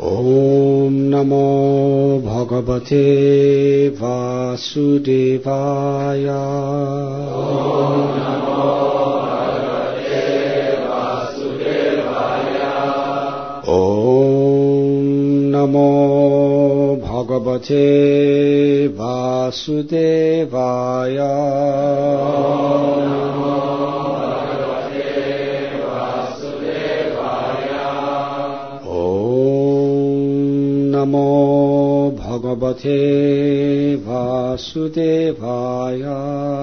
Om Namo Bhagavate Vasudevaya. Om Namo Bhagavate Vasudevaya. Om Namo Bhagavate Vasudevaya. Namo Bhagavate Vasudevaya.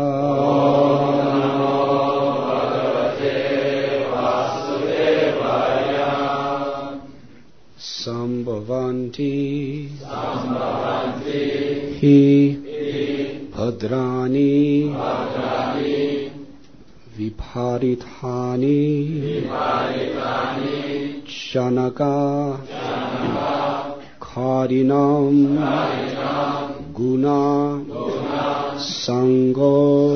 Sambhavanti hi bhadrani viparithani Janaka Karinam Guna Sango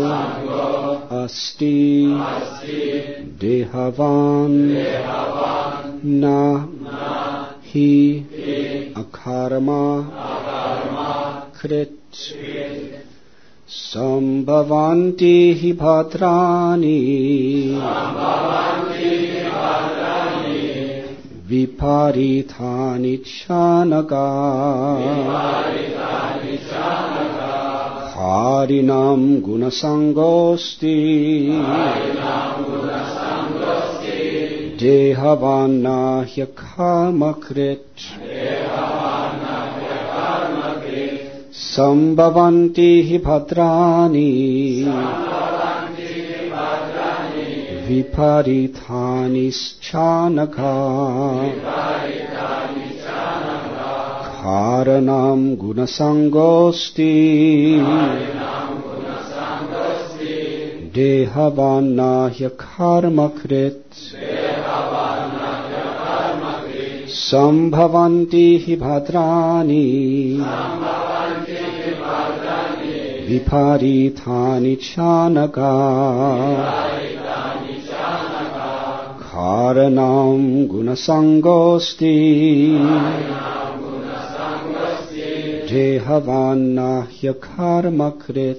Asti Dehavan Na Hi Akarma Krit Sambhavanti hi bhadrani Viparithani Chanaka Harinam Gunasangosti Dehavana Hyakarmakrit Sambhavanti hi bhadrani Viparithani Chanaka Karanam Gunasangosti Dehavana Hyakarmakrit Sambhavanti hi bhadrani Viparithani Chanaka Karanam Gunasangosti Dehavana Hyakarmakrit.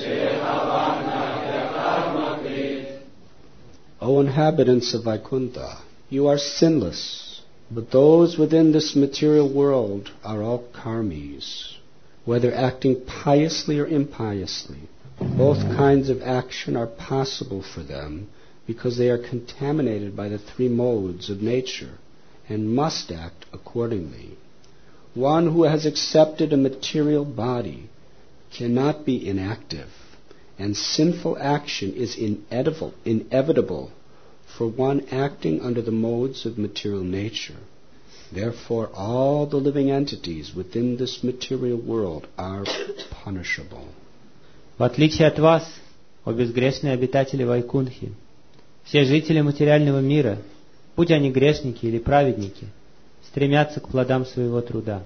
O inhabitants of Vaikuntha, you are sinless, but those within this material world are all karmis, whether acting piously or impiously. Both kinds of action are possible for them because they are contaminated by the three modes of nature and must act accordingly. One who has accepted a material body cannot be inactive, and sinful action is inevitable for one acting under the modes of material nature. Therefore, all the living entities within this material world are punishable. В отличие от вас, о безгрешные обитатели Вайкунтхи, все жители материального мира, будь они грешники или праведники, стремятся к плодам своего труда.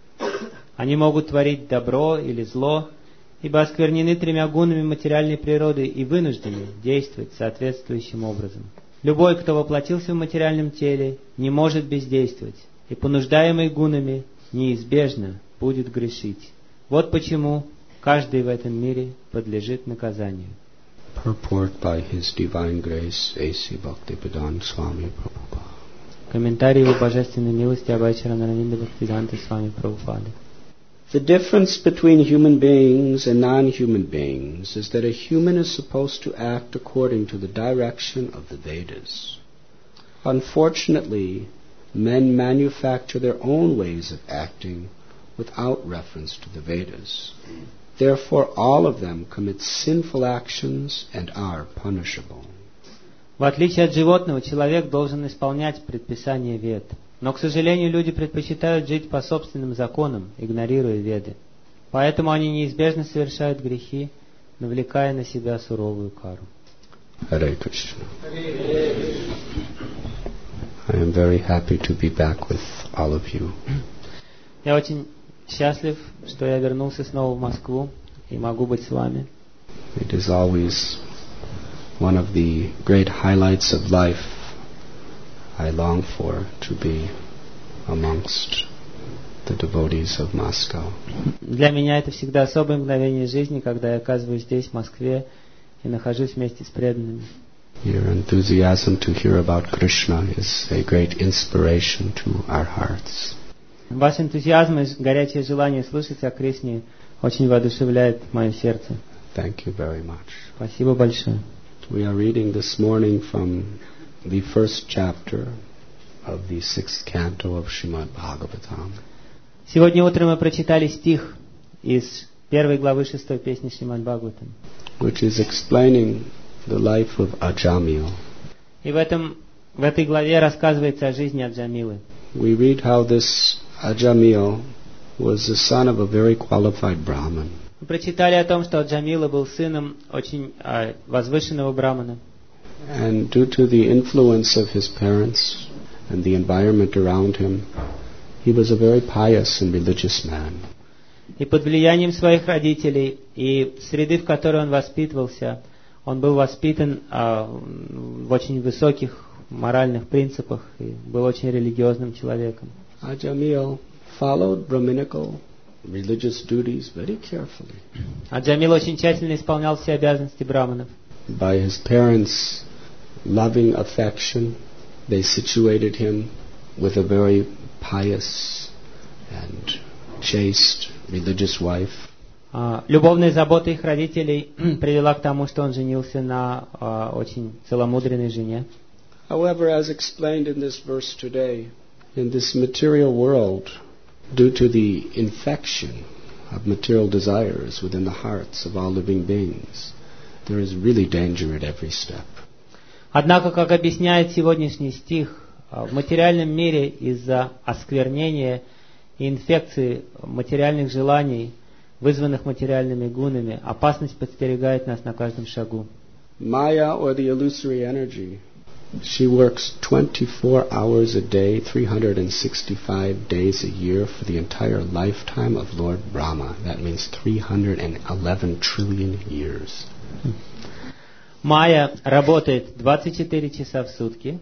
Они могут творить добро или зло, ибо осквернены тремя гунами материальной природы и вынуждены действовать соответствующим образом. Любой, кто воплотился в материальном теле, не может бездействовать, и понуждаемый гунами неизбежно будет грешить. Вот почему каждый в этом мире подлежит наказанию. Purport by His Divine Grace, A.C. Bhaktivedanta Swami Prabhupada. Комментарий Его Божественной милости Абхайчаранананда Бхактивиданта Свами Прабхупады. The difference between human beings and non-human beings is that a human is supposed to act according to the direction of the Vedas. Unfortunately, men manufacture their own ways of acting without reference to the Vedas. Therefore, all of them commit sinful actions and are punishable. В отличие от животного, человек должен исполнять предписания Вед. Но, к сожалению, люди предпочитают жить по собственным законам, игнорируя Веды. Поэтому они неизбежно совершают грехи, навлекая на себя суровую кару. Hare Krishna. I am very happy to be back with all of you. Я очень счастлив, что я вернулся снова в Москву и могу быть с вами. It is always one of the great highlights of life I long for, to be amongst the devotees of Moscow. Для меня это всегда особое мгновение жизни, когда я оказываюсь здесь, в Москве, и нахожусь вместе с преданными. Your enthusiasm to hear about Krishna is a great inspiration to our hearts. Ваш энтузиазм и горячее желание слышать о Кришне очень воодушевляет мое сердце. Thank you very much. Спасибо большое. We are reading this morning from the first chapter of the 6th canto of Srimad Bhagavatam. Сегодня утром мы прочитали стих из 1 главы 6 песни Шримад Бхагаватам, which is explaining the life of Ajamil. И в этой главе рассказывается о жизни Аджамилы. We read how this Ajamil was the son of a very qualified Brahmin. Мы прочитали о том, что Аджамила был сыном очень возвышенного брамана. And due to the influence of his parents and the environment around him, he was a very pious and religious man. И под влиянием своих родителей и среды, в которой он воспитывался, он был воспитан в очень высоких моральных принципах и был очень религиозным человеком. Ajamil followed Brahminical religious duties very carefully. Аджамил очень тщательно исполнял все обязанности браманов. By his parents' loving affection, they situated him with a very pious and chaste religious wife. Любовная забота их родителей привела к тому, что он женился на очень целомудренной жене. However, as explained in this verse today, in this material world, due to the infection of material desires within the hearts of all living beings, there is really danger at every step. Однако, как объясняет сегодняшний стих, в материальном мире из-за осквернения и инфекции материальных желаний, вызванных материальными гунами, опасность подстерегает нас на каждом шагу. Maya, or the illusory energy, she works 24 hours a day, 365 days a year for the entire lifetime of Lord Brahma. That means 311 trillion years. Майя работает 24 часа в сутки,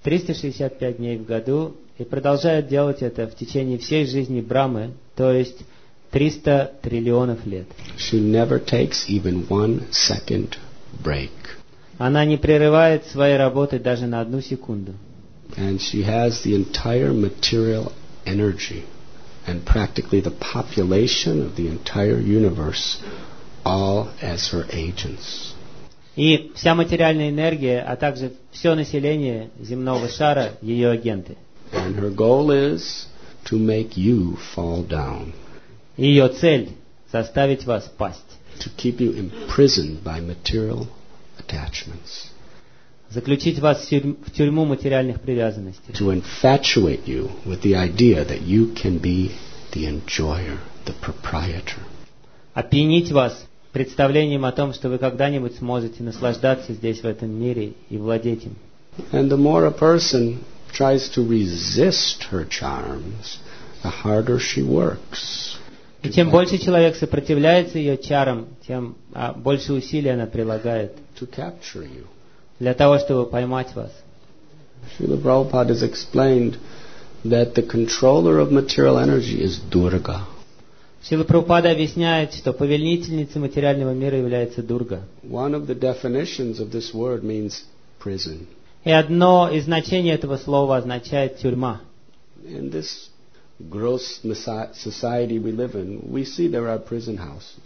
365 дней в году и продолжает делать это в течение всей жизни Брамы, то есть 300 триллионов лет. She never takes even 1 second break. Она не прерывает своей работы даже на одну секунду. And she has the entire material energy and practically the population of the entire universe all as her agents. И вся материальная энергия, а также все население земного шара – ее агенты. And her goal is to make you fall down. Ее цель – заставить вас пасть. To keep you imprisoned by material attachments. Заключить вас в тюрьму материальных привязанностей. To infatuate you with the idea that you can be the enjoyer, the proprietor. Опьянить вас представлением о том, что вы когда-нибудь сможете наслаждаться здесь, в этом мире, и владеть им. And the more a person tries to resist her charms, the harder she works. И чем больше человек сопротивляется ее чарам, тем больше усилий она прилагает to capture you. Для того, чтобы поймать вас. Srila Prabhupada has explained that the controller of material energy is Durga. Шрила Прабхупада объясняет, что повелительницей материального мира является Дурга. One of the definitions of this word means prison. И одно из значений этого слова означает тюрьма. In this gross society we live in, we see there are prison houses.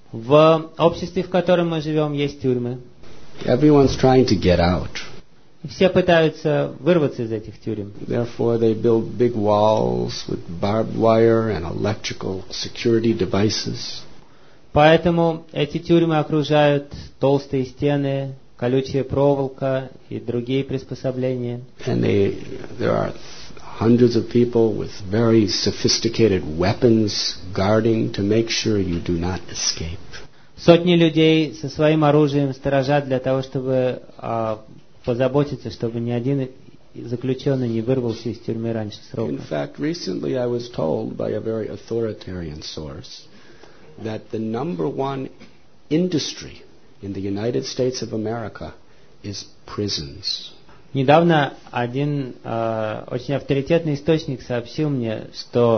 В обществе, в котором мы живем, есть тюрьмы. Everyone's trying to get out. И все пытаются вырваться из этих тюрем. Therefore, they build big walls with barbed wire and electrical security devices. Поэтому эти тюрьмы окружают толстые стены, колючая проволока и другие приспособления. And there are hundreds of people with very sophisticated weapons guarding to make sure you do not escape. Сотни людей со своим оружием сторожат для того, чтобы позаботиться, чтобы ни один заключенный не вырвался из тюрьмы раньше срока. In fact, recently I was told by a very authoritarian source that the number one industry in the United States of America is prisons. Недавно один очень авторитетный источник сообщил мне, что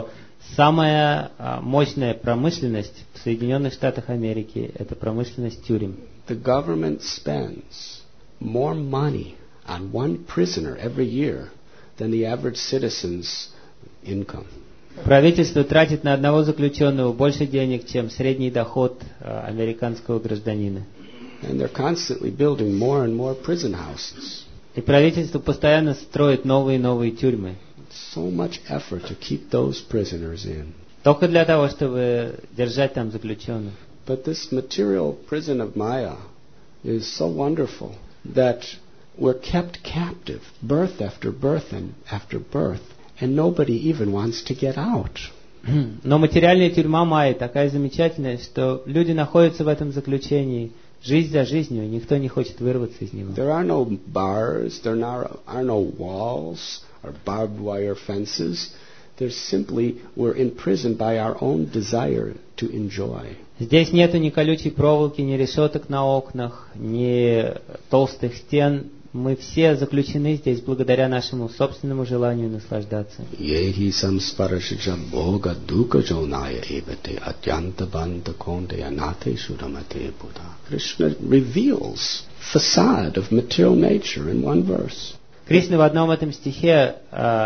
Самая мощная промышленность в Соединенных Штатах Америки – это промышленность тюрем. The government spends more money on one prisoner every year than the average citizen's income. Правительство тратит на одного заключенного больше денег, чем средний доход американского гражданина. And they're constantly building more and more prison houses. И правительство постоянно строит новые и новые тюрьмы. So much effort to keep those prisoners in. Только для того, чтобы держать там заключенных. But this material prison of Maya is so wonderful that we're kept captive, birth after birth and after birth, and nobody even wants to get out. Но материальная тюрьма Майи такая замечательная, что люди находятся в этом заключении жизнь за жизнью, и никто не хочет вырваться из него. There are no bars, there are no walls or barbed wire fences. There's simply we're imprisoned by our own desire to enjoy. Здесь нету ни колючей проволоки, ни решеток на окнах, ни толстых стен. Мы все заключены здесь благодаря нашему собственному желанию наслаждаться. Yehi samsparashaja bhoga dukkha jonaya evate atyanta banta konde anate suramate buddha. Krishna reveals facade of material nature in one verse. Кришна в одном этом стихе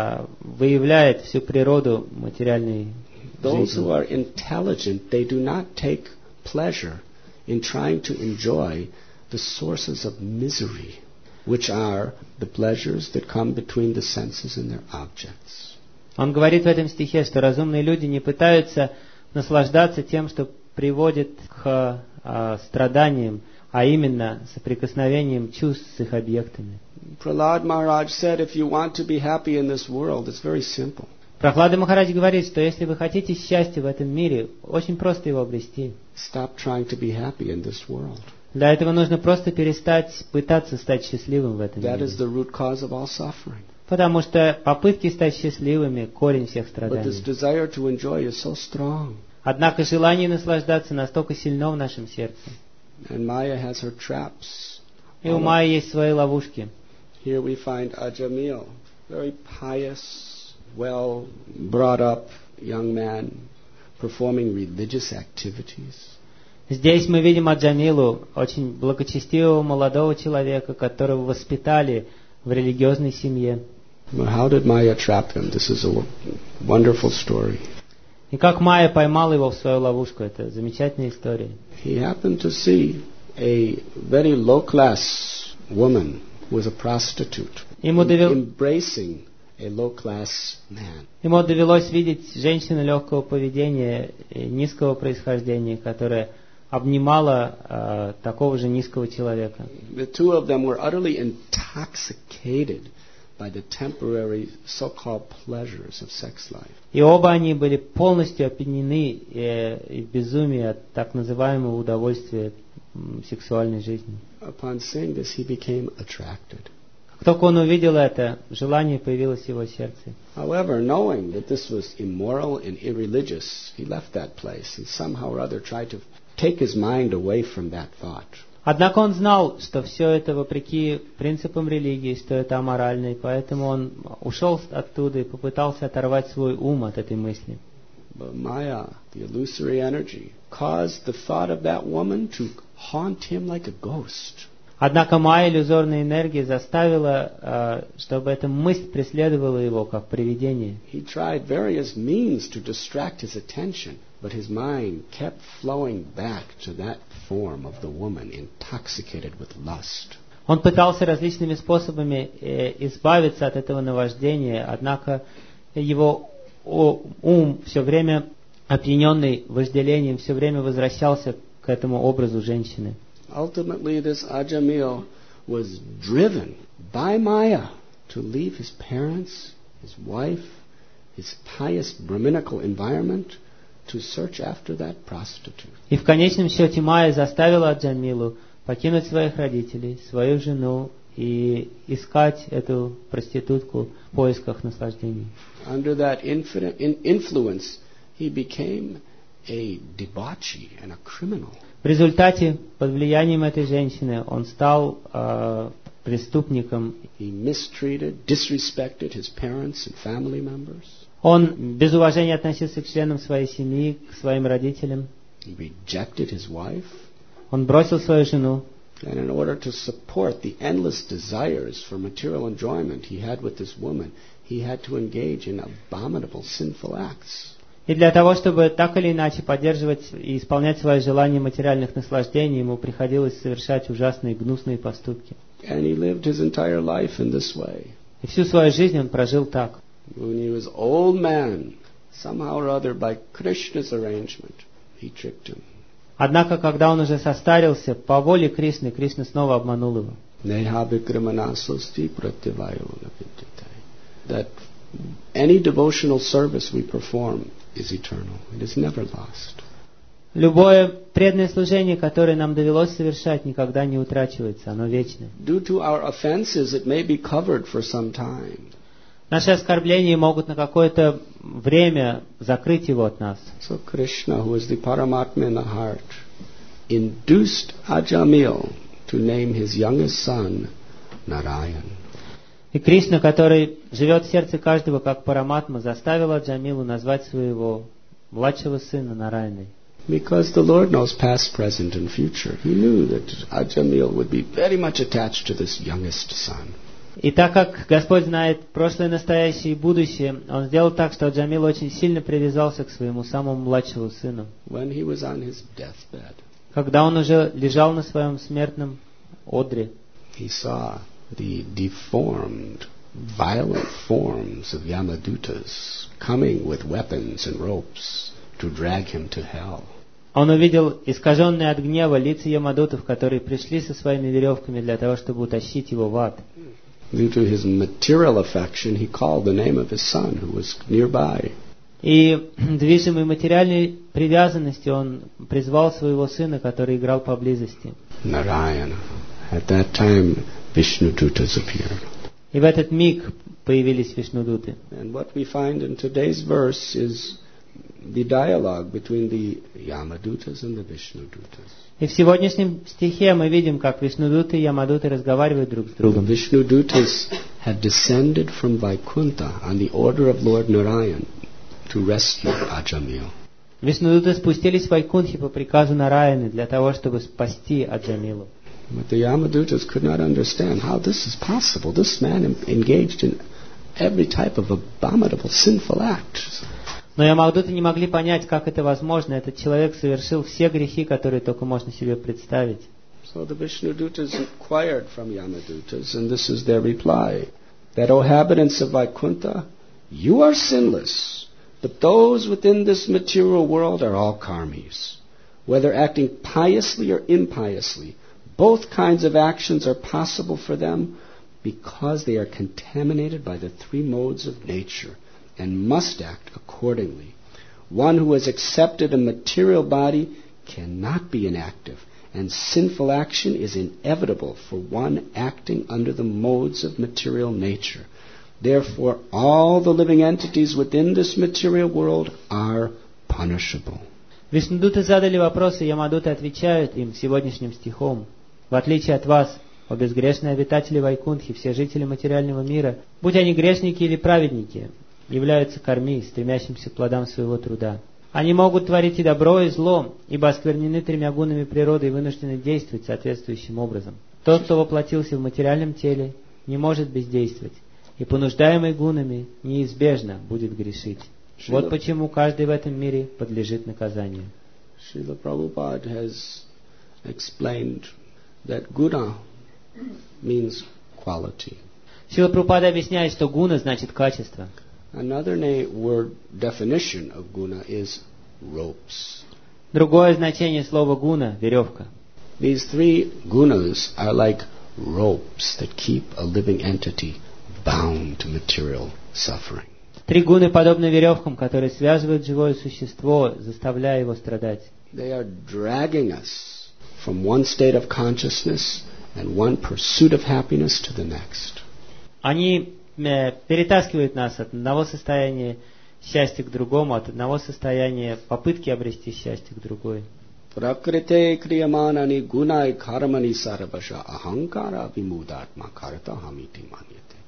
выявляет всю природу материальной Those who жизни. are intelligent, they do not take pleasure in trying to enjoy the sources of misery, which are the pleasures that come between the senses and their objects. Он говорит в этом стихе, что разумные люди не пытаются наслаждаться тем, что приводит к страданиям, а именно соприкосновением чувств с их объектами. Prahlad Maharaj said, if you want to be happy in this world, it's very simple. Прохлада Махарадж говорит, что если вы хотите счастья в этом мире, очень просто его обрести. Stop trying to be happy in this world. Для этого нужно просто перестать пытаться стать счастливым в этом That мире. is the root cause of all suffering. Потому что попытки стать счастливыми – корень всех But this страданий. desire to enjoy is so strong. Однако желание наслаждаться настолько сильно в нашем сердце. And Maya has her traps. И у Майи есть свои ловушки. Here we find Ajamil, very pious, well brought up young man, performing religious activities. Здесь мы видим Аджамилу, очень благочестивого молодого человека, которого воспитали в религиозной семье. But how did Maya trap him? This is a wonderful story. И как Майя поймала его в свою ловушку, это замечательная история. He happened to see a very low-class woman who was a prostitute embracing a low-class man. Ему довелось видеть женщину легкого поведения, низкого происхождения, которая обнимала такого же низкого человека. The two of them were utterly intoxicated by the temporary so-called pleasures of sex life. И оба они были полностью опьянены и в безумии от так называемого удовольствия сексуальной жизни. Upon seeing this, he became attracted. Как только он увидел это, желание появилось в его сердце. However, knowing that this was immoral and irreligious, he left that place and somehow or other tried to take his mind away from that thought. Однако он знал, что все это вопреки принципам религии, что это аморально, и поэтому он ушел оттуда и попытался оторвать свой ум от этой мысли. But Maya, the illusory energy, caused the thought of that woman to haunt him like a ghost. Однако Майя, иллюзорная энергия, заставила, чтобы эта мысль преследовала его, как привидение. He tried various means to distract his attention, but his mind kept flowing back to that form of the woman, intoxicated with lust. Он пытался различными способами избавиться от этого наваждения, однако его ум, все время опьяненный вожделением, все время возвращался к этому образу женщины. Ultimately, this Ajamil was driven by Maya to leave his parents, his wife, his pious Brahminical environment, to search after that prostitute. И в конечном счете Майя заставила Аджамилу покинуть своих родителей, свою жену и искать эту проститутку в поисках наслаждений. Under that influence, he became a debauchee and a criminal. В результате, под влиянием этой женщины, он стал преступником. He mistreated, disrespected his parents and family members. Он без уважения относился к членам своей семьи, к своим родителям. He rejected his wife. Он бросил свою жену. And in order to support the endless desires for material enjoyment he had with this woman, he had to engage in abominable sinful acts. И для того, чтобы так или иначе поддерживать и исполнять свои желания материальных наслаждений, ему приходилось совершать ужасные гнусные поступки. And he lived his entire life in this way. И всю свою жизнь он прожил так. When he was old man, somehow or other by Krishna's arrangement, he tricked him. Однако, когда он уже состарился, по воле Кришны, Кришна снова обманул его. That any devotional service we perform is eternal. It is never lost. Любое преданное служение, которое нам довелось совершать, никогда не утрачивается, оно вечное. Due to our offenses, it may be covered for some time. Наши оскорбления могут на какое-то время закрыть его от нас. So Krishna, who is the Paramatma in the heart, induced Ajamil to name his youngest son Narayan. И Кришна, который живет в сердце каждого как Параматма, заставил Аджамилу назвать своего младшего сына Нараяной. Because the Lord knows past, present, and future, he knew that Ajamil would be very much attached to this youngest son. И так как Господь знает прошлое, настоящее и будущее, Он сделал так, что Аджамил очень сильно привязался к своему самому младшему сыну. When he was on his deathbed, когда он уже лежал на своем смертном одре, he saw the deformed, violent forms of Yamadutas coming with weapons and ropes to drag him to hell. Он увидел искаженные от гнева лица Ямадутов, которые пришли со своими веревками для того, чтобы утащить его в ад. Due to his material affection, he called the name of his son, who was nearby. И движимый материальной привязанностью он призвал своего сына, который играл поблизости. Narayana. At that time, Vishnudutas appeared. И в этот миг появились Вишнудуты. And what we find in today's verse is the dialogue between the Yamadutas and the Vishnudutas. И в сегодняшнем стихе мы видим, как Вишнудуты и Ямадуты разговаривают друг с другом. The Vishnudutas had descended from Vaikuntha on the order of Lord Narayan to rescue Ajamil. Вишнудуты спустились в Вайкунтхи по приказу Нараяны для того, чтобы спасти Аджамилу. But the Yamadutas could not understand how this is possible. This man engaged in every type of abominable sinful act. Но Ямадуты не могли понять, как это возможно. Этот человек совершил все грехи, которые только можно себе представить. So the Vishnudutas inquired from Yamadutas, and this is their reply: that, O inhabitants of Vaikuntha, you are sinless, but those within this material world are all karmis. Whether acting piously or impiously, both kinds of actions are possible for them because they are contaminated by the three modes of nature and must act accordingly. One who has accepted a material body cannot be inactive, and sinful action is inevitable for one acting under the modes of material nature. Therefore, all the living entities within this material world are punishable. Вишнудуты задали вопросы, Ямадуты отвечают им сегодняшним стихом. В отличие от вас, о безгрешные обитатели Вайкунтхи, все жители материального мира, будь они грешники или праведники, являются карми, стремящимся к плодам своего труда. Они могут творить и добро, и зло, ибо осквернены тремя гунами природы и вынуждены действовать соответствующим образом. Тот, кто воплотился в материальном теле, не может бездействовать, и понуждаемый гунами неизбежно будет грешить. Вот почему каждый в этом мире подлежит наказанию. Srila Prabhupada has explained that guna means quality. Шрила Прабхупада объясняет, что гуна значит качество. Another word definition of guna is ropes. Другое значение слова гуна – веревка. These three gunas are like ropes that keep a living entity bound to material suffering. Три гуны подобны веревкам, которые связывают живое существо, заставляя его страдать. They are dragging us from one state of consciousness and one pursuit of happiness to the next. Они перетаскивают нас от одного состояния счастья к другому, от одного состояния попытки обрести счастье к другой. Prakrite kriyamanani gunai karmani sarvasha ahankara vimudatma karta hamiti manyate.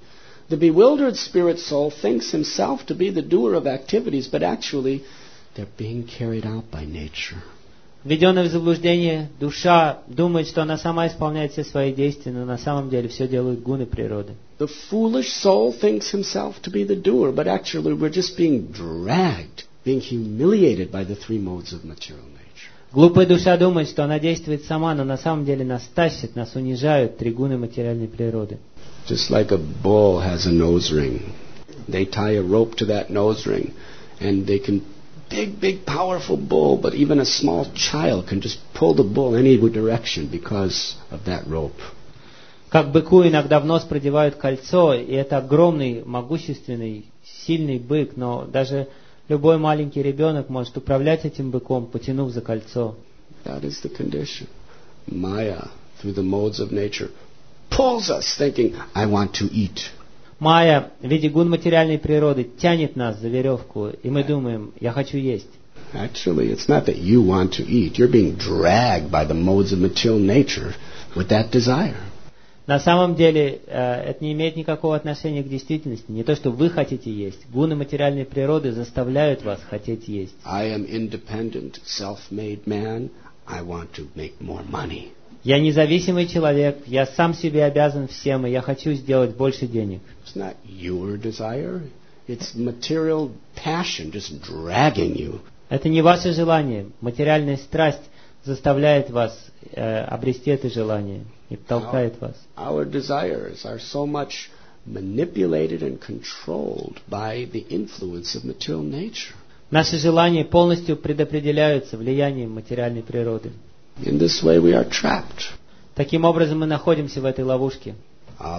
The bewildered spirit soul thinks himself to be the doer of activities, but actually they're being carried out by nature. Введенная в заблуждение душа думает, что она сама исполняет все свои действия, но на самом деле все делают гуны природы. The foolish soul thinks himself to be the doer, but actually we're just being dragged, being humiliated by the three modes of material nature. Глупая душа думает, что она действует сама, но на самом деле нас тащат, нас унижают три гуны материальной природы. Just like a bull has a nose ring. They tie a rope to that nose ring, and they can big, powerful bull, but even a small child can just pull the bull any direction because of that rope. Как быку иногда в нос продевают кольцо, и это огромный, могущественный, сильный бык, но даже любой маленький ребенок может управлять этим быком, потянув за кольцо. That is the condition. Maya, through the modes of nature, pulls us thinking, I want to eat. Майя в виде гун материальной природы тянет нас за веревку, и мы думаем, я хочу есть. Actually, it's not that you want to eat. You're being dragged by the modes of material nature with that desire. На самом деле это не имеет никакого отношения к действительности. Не то, что вы хотите есть. Гуны материальной природы заставляют вас хотеть есть. I am independent, self-made man. I want to make more money. Я независимый человек, я сам себе обязан всем, и я хочу сделать больше денег. It's not your desire. It's material passion just dragging you. Это не ваше желание. Материальная страсть заставляет вас обрести это желание и толкает вас. Our desires are so much manipulated and controlled by the influence of material nature. Наши желания полностью предопределяются влиянием материальной природы. In this way we are trapped. Таким образом мы находимся в этой ловушке. A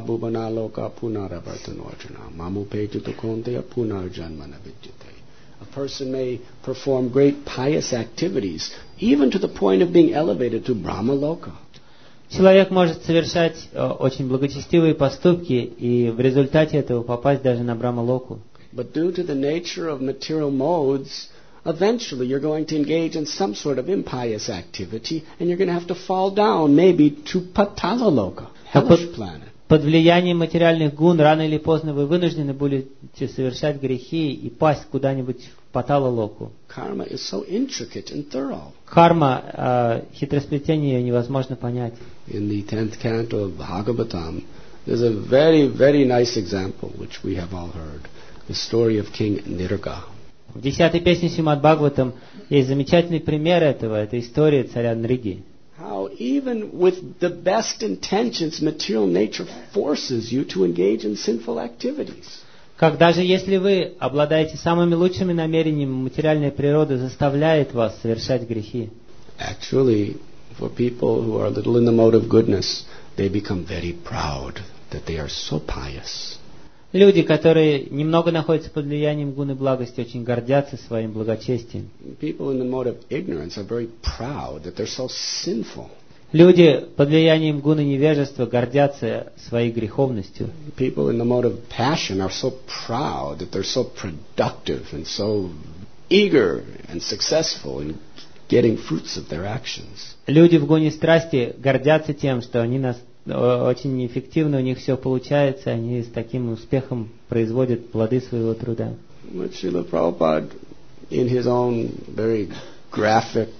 person may perform great pious activities, even to the point of being elevated to Brahma Loka. Человек может совершать очень благочестивые поступки и в результате этого попасть даже на Брахма-локу. But due to the nature of material modes, eventually you're going to engage in some sort of impious activity, and you're going to have to fall down maybe to Patala Loka, hellish planet. Под влиянием материальных гун рано или поздно вы вынуждены будете совершать грехи и пасть куда-нибудь в Патала-локу. Karma is so intricate and thorough. Карма, хитросплетение ее невозможно понять. In the 10th canto of Bhagavatam, there's a very, very nice example, which we have all heard. The story of King Nirga. В 10-й песне Шримад Бхагаватам есть замечательный пример этого. Это история царя Нриги. How even with the best intentions, material nature forces you to engage in sinful activities. Как даже если вы обладаете самыми лучшими намерениями, материальная природа заставляет вас совершать грехи. Actually, for people who are a little in the mode of goodness, they become very proud that they are so pious. Люди, которые немного находятся под влиянием гуны благости, очень гордятся своим благочестием. People in the mode of ignorance are very proud that they're so sinful. Люди под влиянием гуны невежества гордятся своей греховностью. People in the mode of passion are so proud that they're so productive and so eager and successful in getting fruits of their actions. Люди в гуне страсти гордятся тем, что они очень эффективно, у них все получается, они с таким успехом производят плоды своего труда. But Srila Prabhupada, in his own very graphic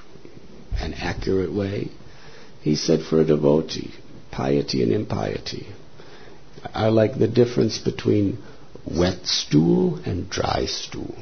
and accurate way, he said for a devotee, piety and impiety are like the difference between wet stool and dry stool.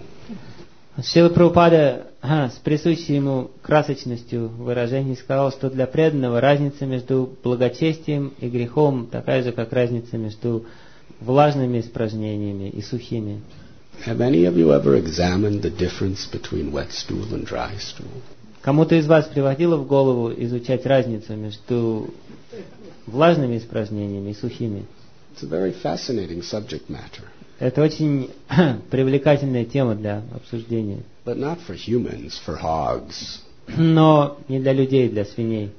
Шрила Прабхупада с присущей ему красочностью выражений сказал, что для преданного разница между благочестием и грехом такая же, как разница между влажными испражнениями и сухими. Have any of you ever examined the difference between wet stool and dry stool? Кому-то из вас приводило в голову изучать разницу между влажными испражнениями и сухими? It's a very fascinating subject matter. Это очень привлекательная тема для обсуждения. But not for humans, for hogs. Но не для людей, для свиней.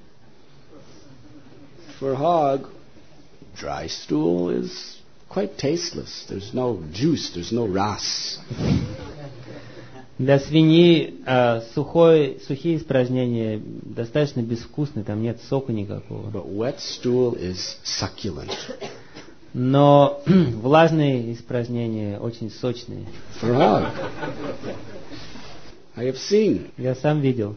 For a hog, dry stool is quite tasteless. There's no juice, there's no ras. Для свиньи сухие испражнения достаточно безвкусны, там нет сока никакого. But wet stool is succulent. Но влажные испражнения очень сочные. Frog. I have seen. Я сам видел.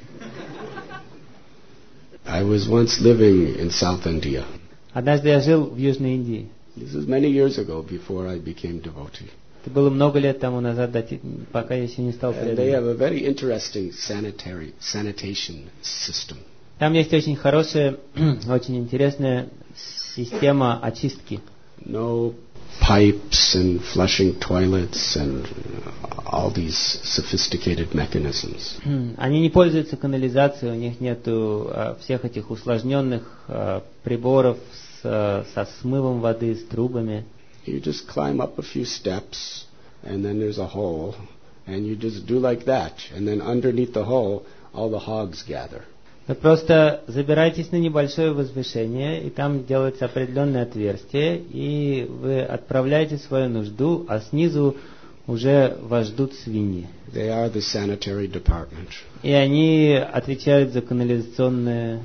I was once living in South India. Однажды я жил в Южной Индии. This was many years ago before I became devotee. Это было много лет тому назад, пока я еще не стал And they преданным. have a very interesting sanitation system. Там есть очень хорошая, очень интересная система очистки. No pipes and flushing toilets and all these sophisticated mechanisms. Они не пользуются канализацией, у них нету всех этих усложненных приборов со смывом воды, с трубами. You just climb up a few steps and then there's a hole and you just do like that and then underneath the hole all the hogs gather. Вы просто забираетесь на небольшое возвышение, и там делается определенное отверстие, и вы отправляете свою нужду, а снизу уже вас ждут свиньи. They are the sanitary department. И они отвечают за канализационные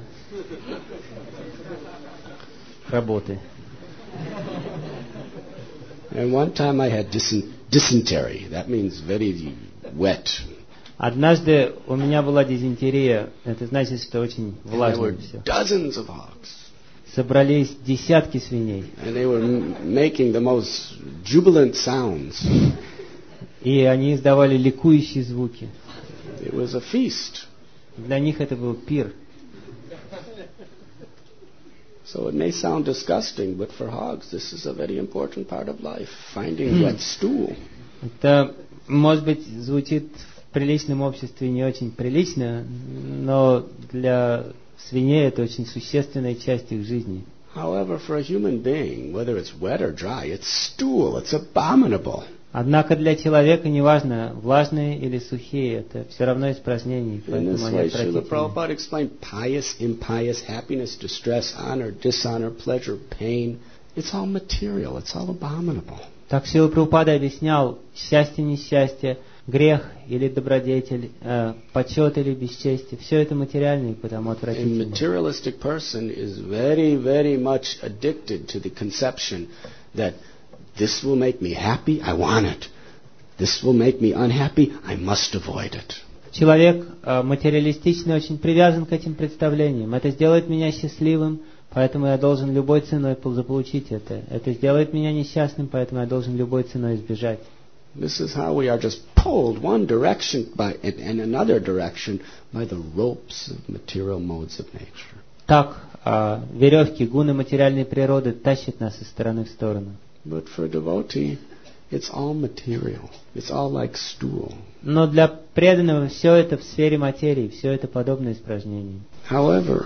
работы. And one time I had dysentery. That means very wet. Однажды у меня была дизентерия, это значит, что очень And there влажно were все. dozens of hogs. Собрались десятки свиней, And they were making the most jubilant sounds. и они издавали ликующие звуки. It was a feast. Для них это был пир. So it may sound disgusting, but for hogs, this is a very important part of life, finding wet stool. Это, может быть, звучит в приличном обществе не очень прилично, но для свиней это очень существенная часть их жизни. However, for a human being, whether it's wet or dry, it's stool. It's abominable. Однако для человека неважно, влажные или сухие, это все равно испражнения, In this поэтому они way, Srila отвратительны. Prabhupada explained pious, impious, happiness, distress, honor, dishonor, pleasure, pain. It's all material. It's all abominable. Так Шрила Прабхупада объяснял счастье, несчастье, грех или добродетель, почет или бесчестие. Все это материальное, потому A отвратительно. materialistic person is very, very much addicted to the conception that this will make me happy, I want it. This will make me unhappy, I must avoid it. Человек материалистично очень привязан к этим представлениям. Это сделает меня счастливым, поэтому я должен любой ценой заполучить это. Это сделает меня несчастным, поэтому я должен любой ценой избежать. This is how we are just pulled one direction and another direction by the ropes of material modes of nature. Так веревки, гуны материальной природы тащат нас из стороны в сторону. But for a devotee, it's all material. It's all like stool. Но для преданного все это в сфере материи, все это подобно испражнению. However,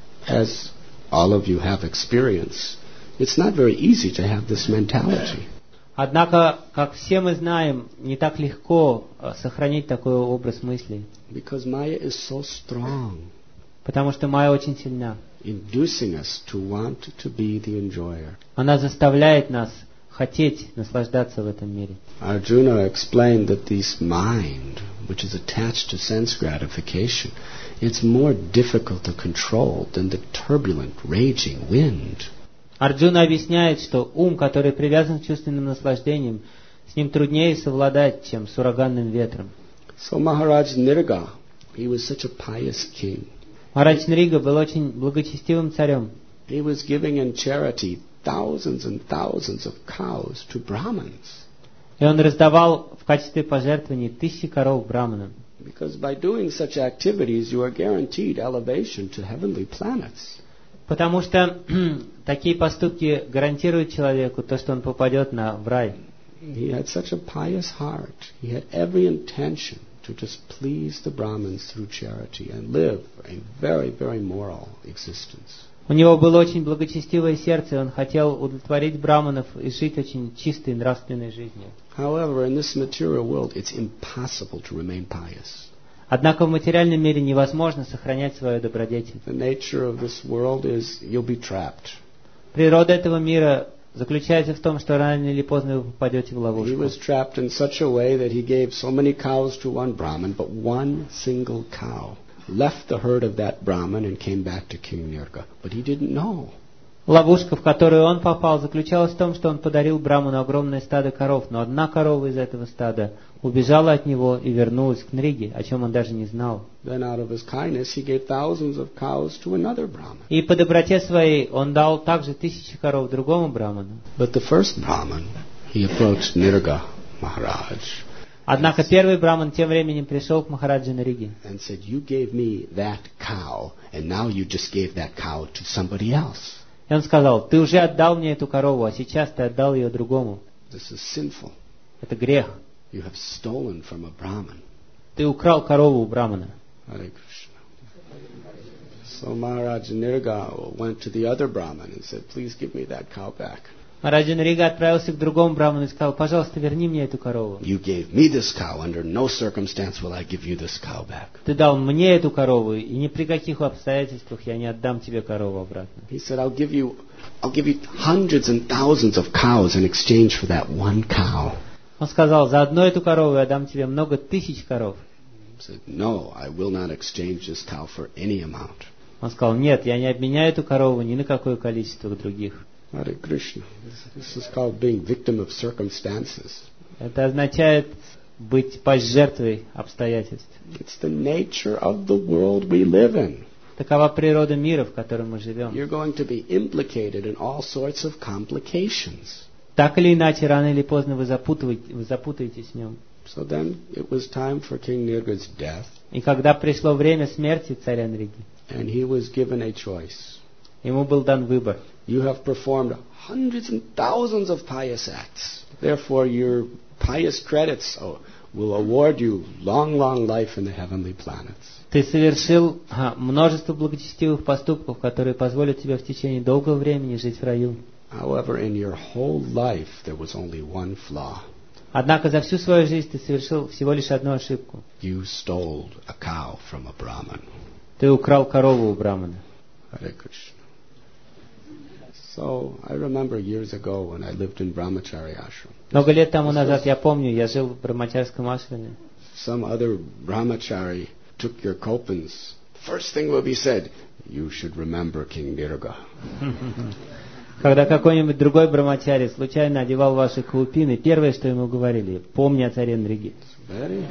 as all of you have experience, it's not very easy to have this mentality. Однако, как все мы знаем, не так легко сохранить такой образ мыслей, Because Maya is so strong, потому что майя очень сильна. inducing us to want to be the enjoyer. Она заставляет нас хотеть наслаждаться в этом мире. Arjuna explained that this mind, which is attached to sense gratification, it's more difficult to control than the turbulent, raging wind. Арджуна объясняет, что ум, который привязан к чувственным наслаждениям, с ним труднее совладать, чем с ураганным ветром. So Maharaj Nirga, he was such a pious king. Махарадж Нрига был очень благочестивым царем. He was giving in charity thousands and thousands of cows to Brahmins. И он раздавал в качестве пожертвований 1000 коров браманам. Because by doing such activities, you are guaranteed elevation to heavenly planets. Потому что такие поступки гарантируют человеку то, что он попадет в рай. He had such a pious heart. He had every intention to just please the Brahmins through charity and live a very, very moral existence. У него было очень благочестивое сердце, и он хотел удовлетворить браманов и жить очень чистой нравственной жизнью. However, in this material world, it's impossible to remain pious. Однако в материальном мире невозможно сохранять свою добродетель. The nature of this world is you'll be trapped. Природа этого мира заключается в том, что рано или поздно вы попадете в He ловушку. was trapped in such a way that he gave so many cows to one Brahmin, but one single cow left the herd of that Brahmin and came back to King Nirga. But he didn't know. Ловушка, в которую он попал, заключалась в том, что он подарил Браману огромное стадо коров, но одна корова из этого стада убежала от него и вернулась к Нриге, о чем он даже не знал. Then out of his kindness, he gave thousands of cows to another Brahmin. И по доброте своей он дал также 1000 коров другому Браману. But the first Brahmin, he approached Nirga Maharaj Однако первый Браман тем временем пришел к Махараджи Нриге and said, "You gave me that cow, and now you just gave that cow to somebody else. и он сказал: ты уже отдал мне эту корову, а сейчас ты отдал ее другому. This is sinful. Это грех. You have stolen from a Brahmin." Ты украл корову у Брамана. Hare Krishna. So Maharaj Nirga went to the other Brahmin and said, "Please give me that cow back. Махараджа Нрига отправился к другому Браману и сказал: пожалуйста, верни мне эту корову. You gave me this cow. Under no circumstance will I give you this cow back." Ты дал мне эту корову, и ни при каких обстоятельствах я не отдам тебе корову обратно. He said, I'll give you hundreds and thousands of cows in exchange for that one cow. Он сказал: за одну эту корову я дам тебе много тысяч коров. He said, "No, I will not exchange this cow for any amount." Он сказал: нет, я не обменяю эту корову ни на какое количество других. Hare Krishna. This is called being victim of circumstances. Это означает быть пожертвой обстоятельств. It's the nature of the world we live in. Такова природа мира, в котором мы живем. You're going to be implicated in all sorts of complications. Так или иначе, рано или поздно вы запутаетесь в нем. So then it was time for King Nirga's death, И когда пришло время смерти царя Нриги, and he was given a choice. ему был дан выбор. You have performed hundreds and thousands of pious acts. Therefore, your pious credits will award you long, long life in the heavenly planets. Ты совершил множество благочестивых поступков, которые позволят тебе в течение долгого времени жить в раю. However, in your whole life, there was only one flaw. Однако за всю свою жизнь ты совершил всего лишь одну ошибку. You stole a cow from a Brahmin. Ты украл корову у Брамана. Hare Krishna. So, I remember years ago when I lived in Brahmachari ashram. Много лет тому назад, я помню, я жил в Брамачарском ашраме. Some other Brahmachari took your kopans. First thing will be said, you should remember King Nirga. Когда какой-нибудь другой брамачари случайно одевал ваши каупины, первое, что ему говорили: помни о царе Нриге. Very,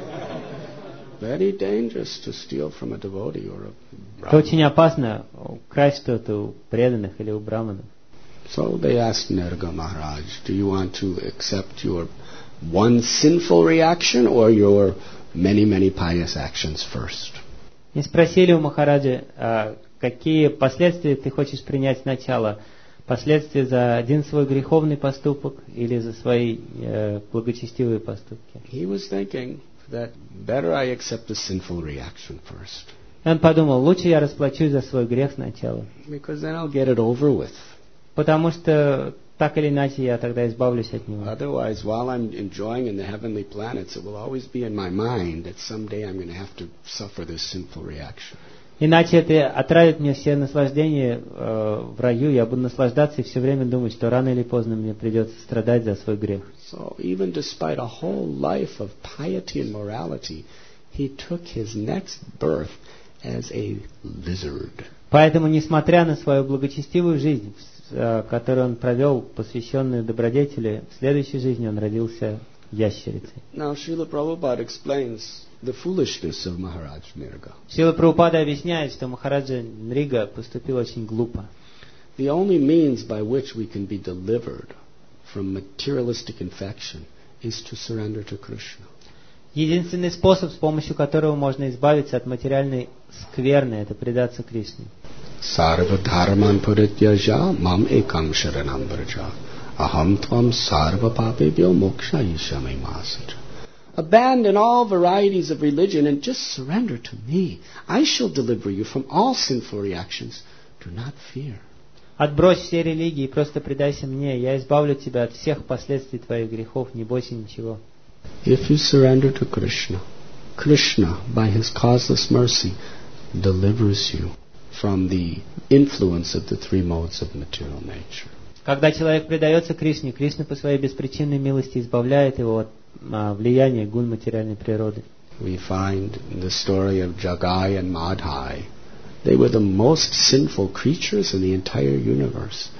very dangerous to steal from a devotee or a Это Brahmin. очень опасно украсть что-то у преданных или у браманов. So they asked Nirga Maharaj, do you want to accept your one sinful reaction or your many, many pious actions first? И спросили у Махараджа, какие последствия ты хочешь принять сначала. Последствия за один свой греховный поступок или за свои благочестивые поступки. He was thinking that better I accept the sinful reaction first, И он подумал: лучше я расплачусь за свой грех сначала, because then I'll get it over with. потому что так или иначе я тогда избавлюсь от него. Otherwise, while I'm enjoying in the heavenly planets, it will always be in my mind that someday I'm going to have to suffer this sinful reaction. Иначе это отравит мне все наслаждения в раю, я буду наслаждаться и все время думать, что рано или поздно мне придется страдать за свой грех. So even despite a whole life of piety and morality, he took his next birth as a lizard. Поэтому, несмотря на свою благочестивую жизнь, которую он провел, посвященную добродетели, в следующей жизни он родился ящерицей. Now Srila Prabhupada explains the foolishness of Maharaj Nirga. Шрила Прабхупада объясняет, что Махараджа Нрига поступил очень глупо. The only means by which we can be delivered from materialistic infection is to surrender to Krishna. Единственный способ, с помощью которого можно избавиться от материальной скверны, это предаться Кришне. Sarva dharman parityaja mam ekam sharanam vraja aham tvam sarva papebhyo mokshayishyami masaja. Abandon all varieties of religion and just surrender to me. I shall deliver you from all sinful reactions. Do not fear. Отбрось все религии и просто предайся мне, я избавлю тебя от всех последствий твоих грехов, не бойся ничего. If you surrender to Krishna, Krishna, by his causeless mercy, delivers you from the influence of the three modes of material nature. Когда человек предается Кришне, Кришна по своей беспричинной милости избавляет его от влияния гун материальной природы. We find in the story of Jagai and Madhai, they were the most sinful creatures in the entire universe.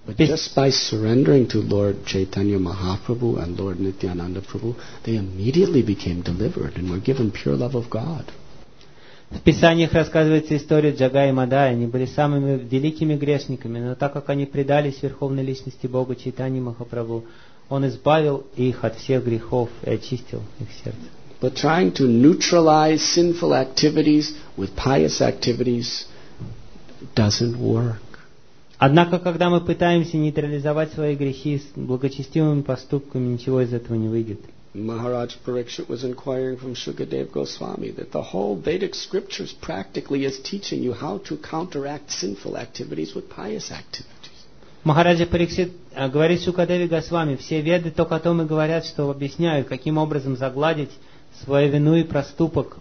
But just by surrendering to Lord Chaitanya Mahaprabhu and Lord Nityananda Prabhu, they immediately became delivered and were given pure love of God. В Писаниях рассказывается история Джагая и Мадая. Они были самыми великими грешниками, но так как они предались Верховной Личности Бога Чайтаньи Махапрабху, Он избавил их от всех грехов и очистил их сердце. But trying to neutralize sinful activities with pious activities doesn't work. Однако, когда мы пытаемся нейтрализовать свои грехи с благочестивыми поступками, ничего из этого не выйдет. Maharaj Parikshit was inquiring from Shukadev Goswami that the whole Vedic scriptures practically is teaching you how to counteract sinful activities with pious activities. Махараджа Парикшит говорит Шукадеви Госвами, все веды только о том и говорят, что объясняют, каким образом загладить свою вину и проступок,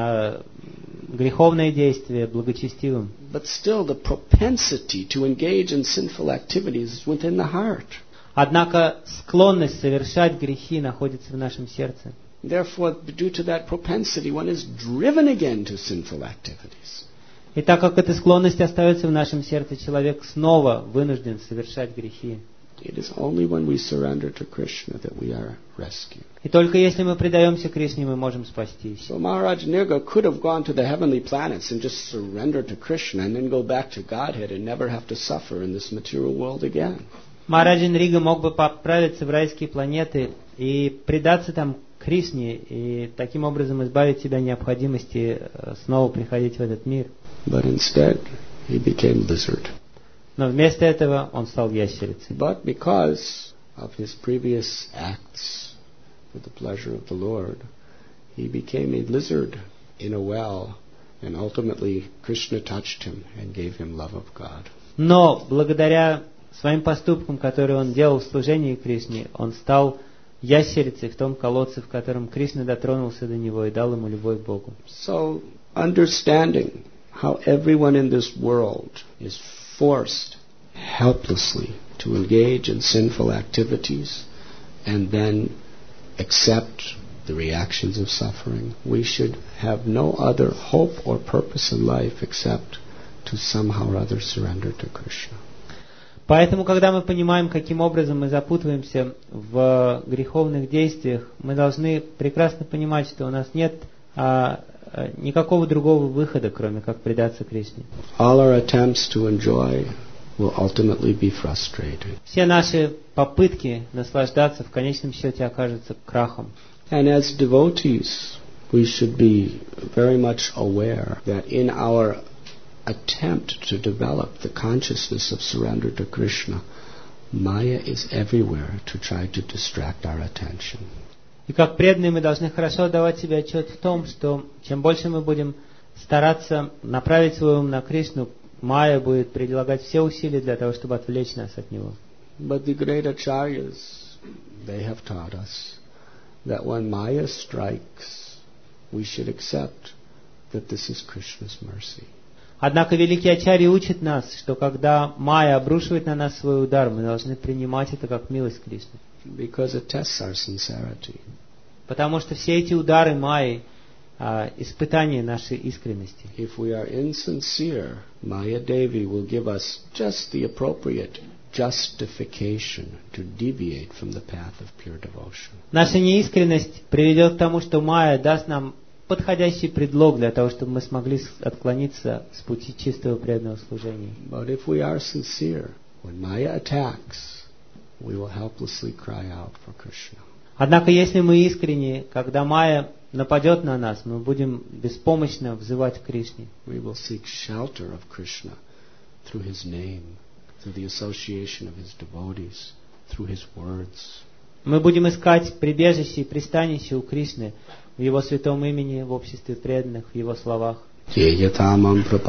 греховное действие благочестивым. But still the propensity to engage in sinful activities is within the heart. Однако склонность совершать грехи находится в нашем сердце. Therefore, due to that propensity, one is driven again to sinful activities. И так как эта склонность остается в нашем сердце, человек снова вынужден совершать грехи. It is only when we surrender to Krishna that we are rescued. И только если мы предаемся Кришне, мы можем спастись. So Maharaj Nirga could have gone to the heavenly planets and just surrender to Krishna and then go back to Godhead and never have to suffer in this material world again. Махараджа Нрига мог бы отправиться в райские планеты и предаться там Кришне, и таким образом избавить себя от необходимости снова приходить в этот мир. But instead, he became lizard. Но вместо этого он стал ящерицей. But because of his previous acts for the pleasure of the Lord, he became a lizard in a well, and ultimately Krishna touched him and gave him love of God. Но благодаря своим поступкам, которые он делал в служении Кришне, он стал ящерицей в том колодце, в котором Кришна дотронулся до него и дал ему любовь к Богу. So, understanding how everyone in this world is forced helplessly to engage in sinful activities and then accept the reactions of suffering, we should have no other hope or purpose in life except to somehow or other surrender to Krishna. Поэтому, когда мы понимаем, каким образом мы запутываемся в греховных действиях, мы должны прекрасно понимать, что у нас нет никакого другого выхода, кроме как предаться Кришне. All our attempts to enjoy will ultimately be frustrated. Все наши попытки наслаждаться в конечном счете окажутся крахом. And as devotees, we should be very much aware that in our attempt to develop the consciousness of surrender to Krishna, Maya is everywhere to try to distract our attention. И как преданные мы должны хорошо отдавать себе отчет в том, что чем больше мы будем стараться направить свой ум на Кришну, Майя будет прилагать все усилия для того, чтобы отвлечь нас от него. But the great acharyas, they have taught us that when Maya strikes, we should accept that this is Krishna's mercy. Однако великий ачарьи учит нас, что когда Майя обрушивает на нас свой удар, мы должны принимать это как милость Кришны. Because it tests our sincerity. Потому что все эти удары Майи испытание нашей искренности. If we are insincere, Maya Devi will give us just the appropriate justification to deviate from the path of pure devotion. Наша неискренность приведет к тому, что Майя даст нам подходящий предлог для того, чтобы мы смогли отклониться с пути чистого преданного служения. But if we are sincere, when Maya attacks, we will helplessly cry out for Krishna. Однако, если мы искренни, когда Майя нападет на нас, мы будем беспомощно взывать к Кришне. We will seek shelter of Krishna through His name, through the association of His devotees, through His words. Мы будем искать прибежище и пристанище у Кришны в Его святом имени, в обществе преданных, в Его словах. Krishna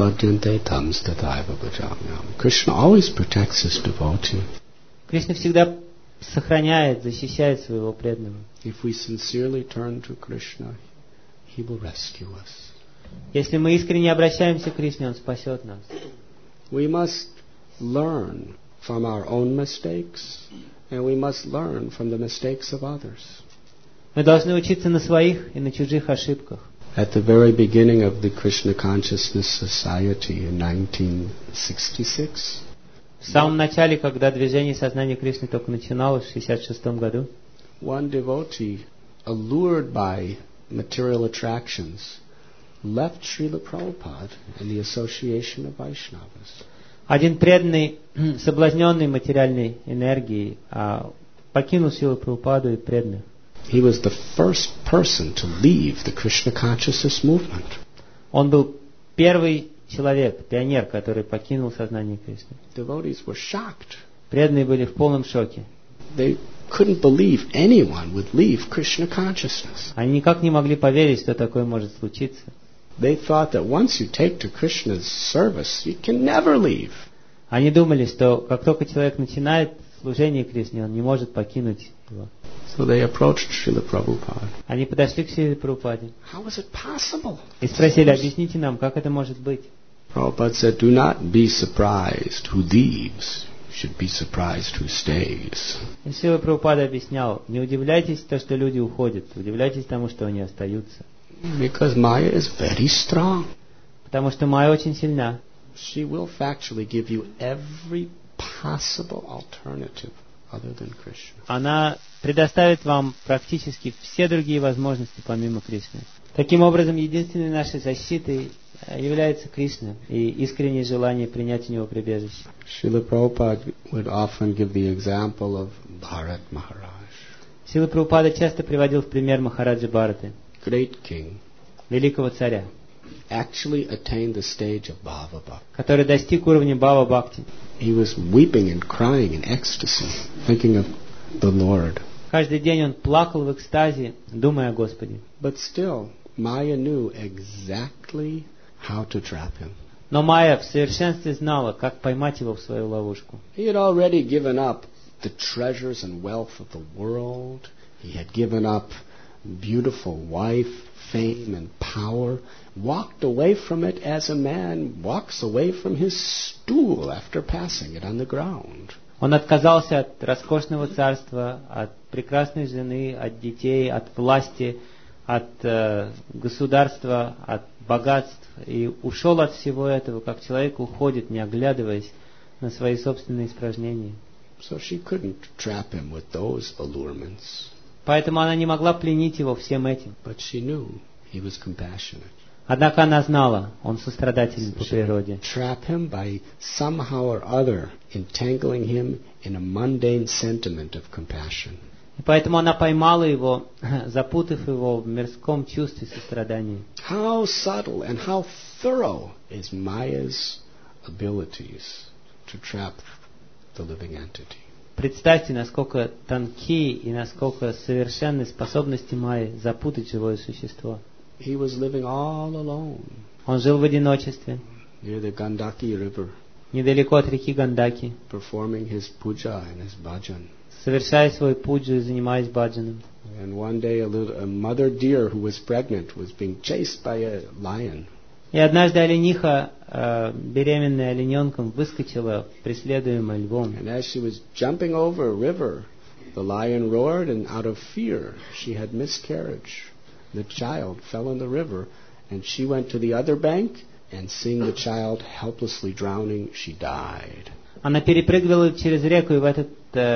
always protects His devotee. Кришна всегда сохраняет, защищает своего преданного. If we sincerely turn to Krishna, He will rescue us. Если мы искренне обращаемся к Кришне, Он спасет нас. We must learn from our own mistakes, and we must learn from the mistakes of others. Мы должны учиться на своих и на чужих ошибках. At the very beginning of the Krishna Consciousness Society in 1966, В самом начале, когда движение сознания Кришны только начиналось, в 1966 году, one devotee, allured by material attractions, left Srila Prabhupada and the association of Vaishnavas. один преданный, соблазненный материальной энергией, покинул Шрилу Прабхупаду и преданных. He was the first person to leave the Krishna consciousness movement. Он был первый человек, пионер, который покинул сознание Кришны. Devotees were shocked. Преданные были в полном шоке. They couldn't believe anyone would leave Krishna consciousness. Они никак не могли поверить, что такое может случиться. They thought that once you take to Krishna's service, you can never leave. Они думали, что как только человек начинает служение Кришне, он не может покинуть его. So they approached Srila Prabhupada. Они подошли к Шриле Прабхупаде How is it possible? и спросили: объясните нам, как это может быть? Prabhupada said, do not be surprised who leaves. You should be surprised who stays. И Шрила Прабхупада объяснял: не удивляйтесь тому, что люди уходят, удивляйтесь тому, что они остаются. Because Maya is very strong. Потому что Майя очень сильна. She will factually give you every possible alternative other than Krishna. Она предоставит вам практически все другие возможности, помимо Кришны. Таким образом, единственной нашей защитой является Кришна и искреннее желание принять у него прибежище. Srila Prabhupada would often give the example of Bharat Maharaj, Шрила Прабхупада часто приводил в пример Махараджа Бхараты, great king, великого царя, actually attained the stage of Bhava Bhakti. который достиг уровня Бхава Бхакти. He was weeping and crying in ecstasy, thinking of the Lord. Каждый день он плакал в экстазе, думая о Господе. But still, Maya knew exactly how to trap him. Но Майя в совершенстве знала, как поймать его в свою ловушку. He had already given up the treasures and wealth of the world. He had given up beautiful wife, fame and power, walked away from it as a man walks away from his stool after passing it on the ground. Он отказался от роскошного царства, от прекрасной жены, от детей, от власти, от государства, от богатств, и ушел от всего этого, как человек уходит, не оглядываясь на свои собственные испражнения. So she couldn't trap him with those allurements. Поэтому она не могла пленить его всем этим. But she knew he was compassionate. Однако она знала, он сострадателен по природе. Trap him by somehow or other entangling him in a mundane sentiment of compassion. И поэтому она поймала его, запутав его в мирском чувстве сострадания. How subtle and how thorough is Maya's abilities to trap the living entity. Представьте, насколько тонкие и насколько совершенны способности Майи запутать живое существо. He was living all alone Он жил в одиночестве, near the Gandaki river, недалеко от реки Гандаки, performing his puja and his bhajan. совершая свой пуджу и занимаясь баджаном. And one day a mother deer who was pregnant was being chased by a lion. И однажды олениха, беременная олененком, выскочила, преследуемая львом. And as she was jumping over a river, the lion roared, and out of fear she had miscarriage. The child fell in the river, and she went to the other bank, and seeing the child helplessly drowning, she died. Она перепрыгивала через реку, и в этот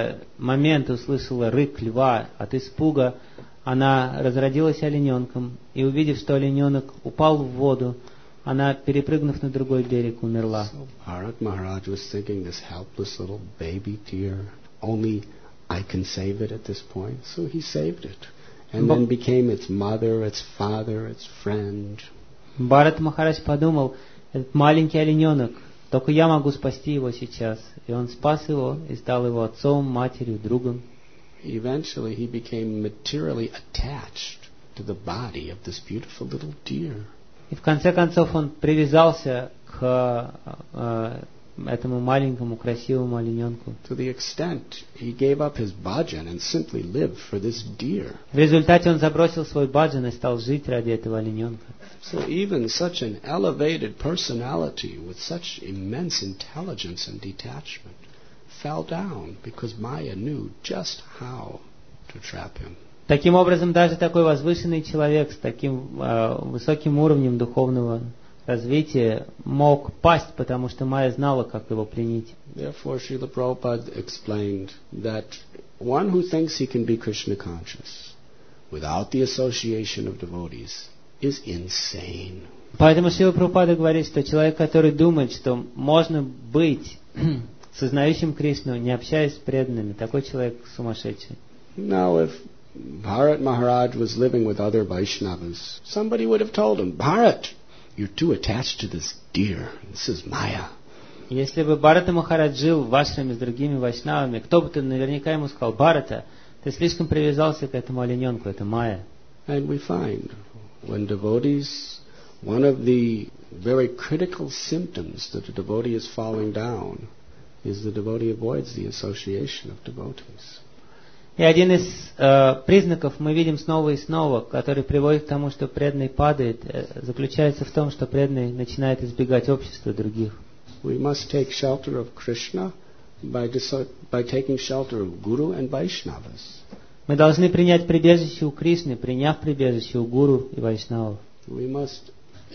момент услышала рык льва. От испуга она разродилась олененком, и увидев, что олененок упал в воду, она, перепрыгнув на другой берег, умерла. So Bharat Maharaj was thinking, this helpless little baby deer, only I can save it at this point. So he saved it, and then became its mother, its father, its friend. Бхарат Махарадж подумал: этот маленький олененок, только я могу спасти его сейчас. И он спас его и стал его отцом, матерью, другом. Eventually he became materially attached to the body of this beautiful little deer. И в конце концов он привязался к этому маленькому красивому олененку. To the extent he gave up his bhajan and simply lived for this deer. В результате он забросил свой баджан и стал жить ради этого олененка. So even such an elevated personality with such immense intelligence and detachment fell down because Maya knew just how to trap him. Таким образом, даже такой возвышенный человек с таким высоким уровнем духовного развития, мог пасть, потому что Майя знала, как его пленить. Therefore, Srila Prabhupada explained that one who thinks he can be Krishna conscious without the association of devotees is insane. Поэтому Шрила Прабхупада говорит, что человек, который думает, что можно быть сознающим Кришну, не общаясь с преданными, такой человек сумасшедший. Now, if Bharat Maharaj was living with other Vaishnavas, somebody would have told him, Bharat, you're too attached to this deer. This is Maya. Если бы Бхарата Махарадж жил в ашраме с другими вайшнавами, кто бы то наверняка ему сказал: Бхарата, ты слишком привязался к этому олененку, это Майя. And we find when devotees, one of the very critical symptoms that a devotee is falling down is the devotee avoids the association of devotees. И один из признаков мы видим снова и снова, который приводит к тому, что преданный падает, заключается в том, что преданный начинает избегать общества других. We must take shelter of Krishna by taking shelter of Guru and Vaishnavas. Мы должны принять прибежище у Кришны, приняв прибежище у Гуру и Вайшнавов. We must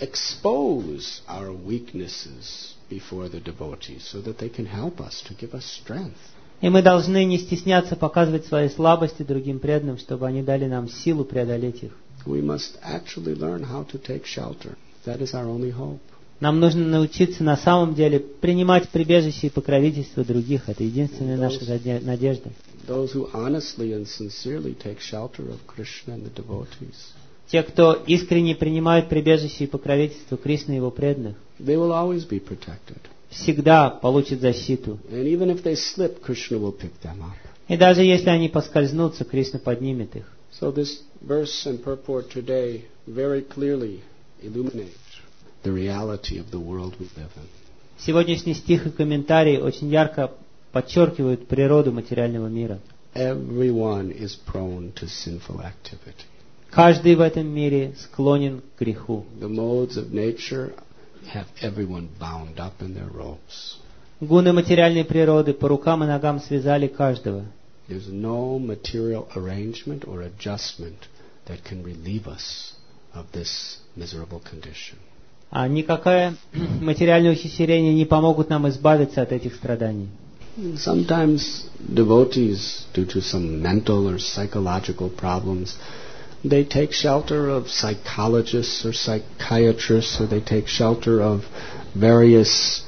expose our weaknesses before the devotees so that they can help us, to give us strength. И мы должны не стесняться показывать свои слабости другим преданным, чтобы они дали нам силу преодолеть их. We must actually learn how to take shelter. That is our only hope. Нам нужно научиться на самом деле принимать прибежище и покровительство других. Это единственная наша надежда. Those who honestly and sincerely take shelter of Krishna and the devotees, те, кто искренне принимают прибежище и покровительство Кришны и его преданных, they will always be protected. Всегда получат защиту. And even if they slip, Krishna will pick them up. И даже если они поскользнутся, Кришна поднимет их. So this verse and purport today very clearly illuminate the reality of the world we live in. Сегодняшний стих и комментарий очень ярко подчеркивают природу материального мира. Everyone is prone to sinful activity. Каждый в этом мире склонен к греху. The modes of nature have everyone bound up in their ropes. Гуны материальной природы по рукам и ногам связали каждого. There's no material arrangement or adjustment that can relieve us of this miserable condition. А никакое материальное ухищрение не помогут нам избавиться от этих страданий. Sometimes devotees, due to some mental or psychological problems, they take shelter of psychologists or psychiatrists, or they take shelter of various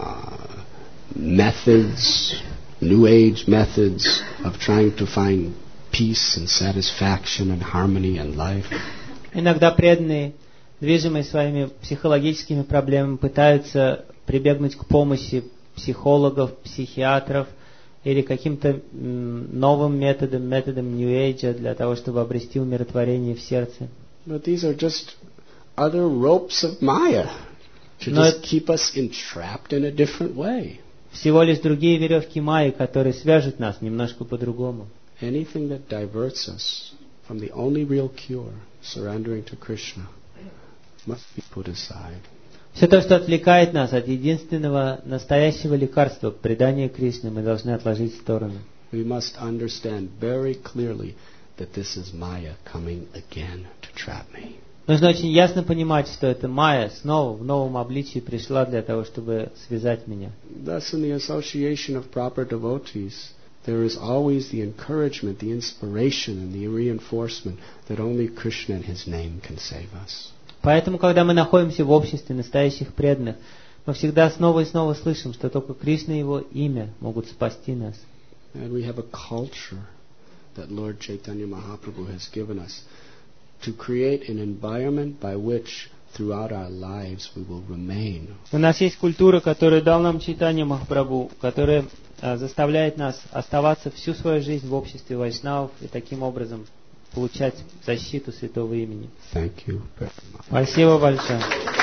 methods, New Age methods of trying to find peace and satisfaction and harmony in life. Иногда преданные, движимые своими психологическими проблемами, пытаются прибегнуть к помощи психологов, психиатров или каким-то новым методом New Age для того, чтобы обрести умиротворение в сердце. But these are just other ropes of Maya to just keep us entrapped in a different way. Всего лишь другие веревки Майи, которые свяжут нас немножко по-другому. Anything that diverts us from the only real cure, surrendering to Krishna, must be put aside. Все то, что отвлекает нас от единственного настоящего лекарства, предания Кришне, мы должны отложить в сторону. We must understand very clearly that this is Maya coming again to trap me. Нужно очень ясно понимать, что это Майя снова в новом обличии пришла для того, чтобы связать меня. Thus, in the association of proper devotees, there is always the encouragement, the inspiration, and the reinforcement that only Krishna and His name can save us. Поэтому, когда мы находимся в обществе настоящих преданных, мы всегда снова и снова слышим, что только Кришна и Его имя могут спасти нас. And we have a culture that Lord Chaitanya Mahaprabhu has given us to create an environment by which throughout our lives we will remain. У нас есть культура, которую дал нам Чайтанья Махапрабху, которая заставляет нас оставаться всю свою жизнь в обществе вайшнавов и таким образом получать защиту святого имени. Thank you very much. Спасибо большое.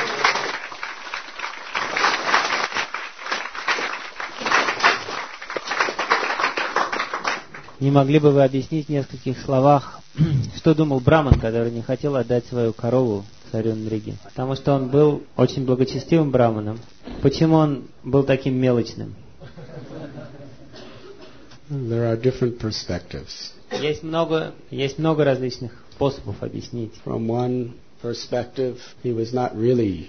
Не могли бы вы объяснить в нескольких словах, что думал Браман, который не хотел отдать свою корову царю Нриги? Потому что он был очень благочестивым браманом. Почему он был таким мелочным? There are different perspectives. Есть много различных способов объяснить. From one perspective, he was not really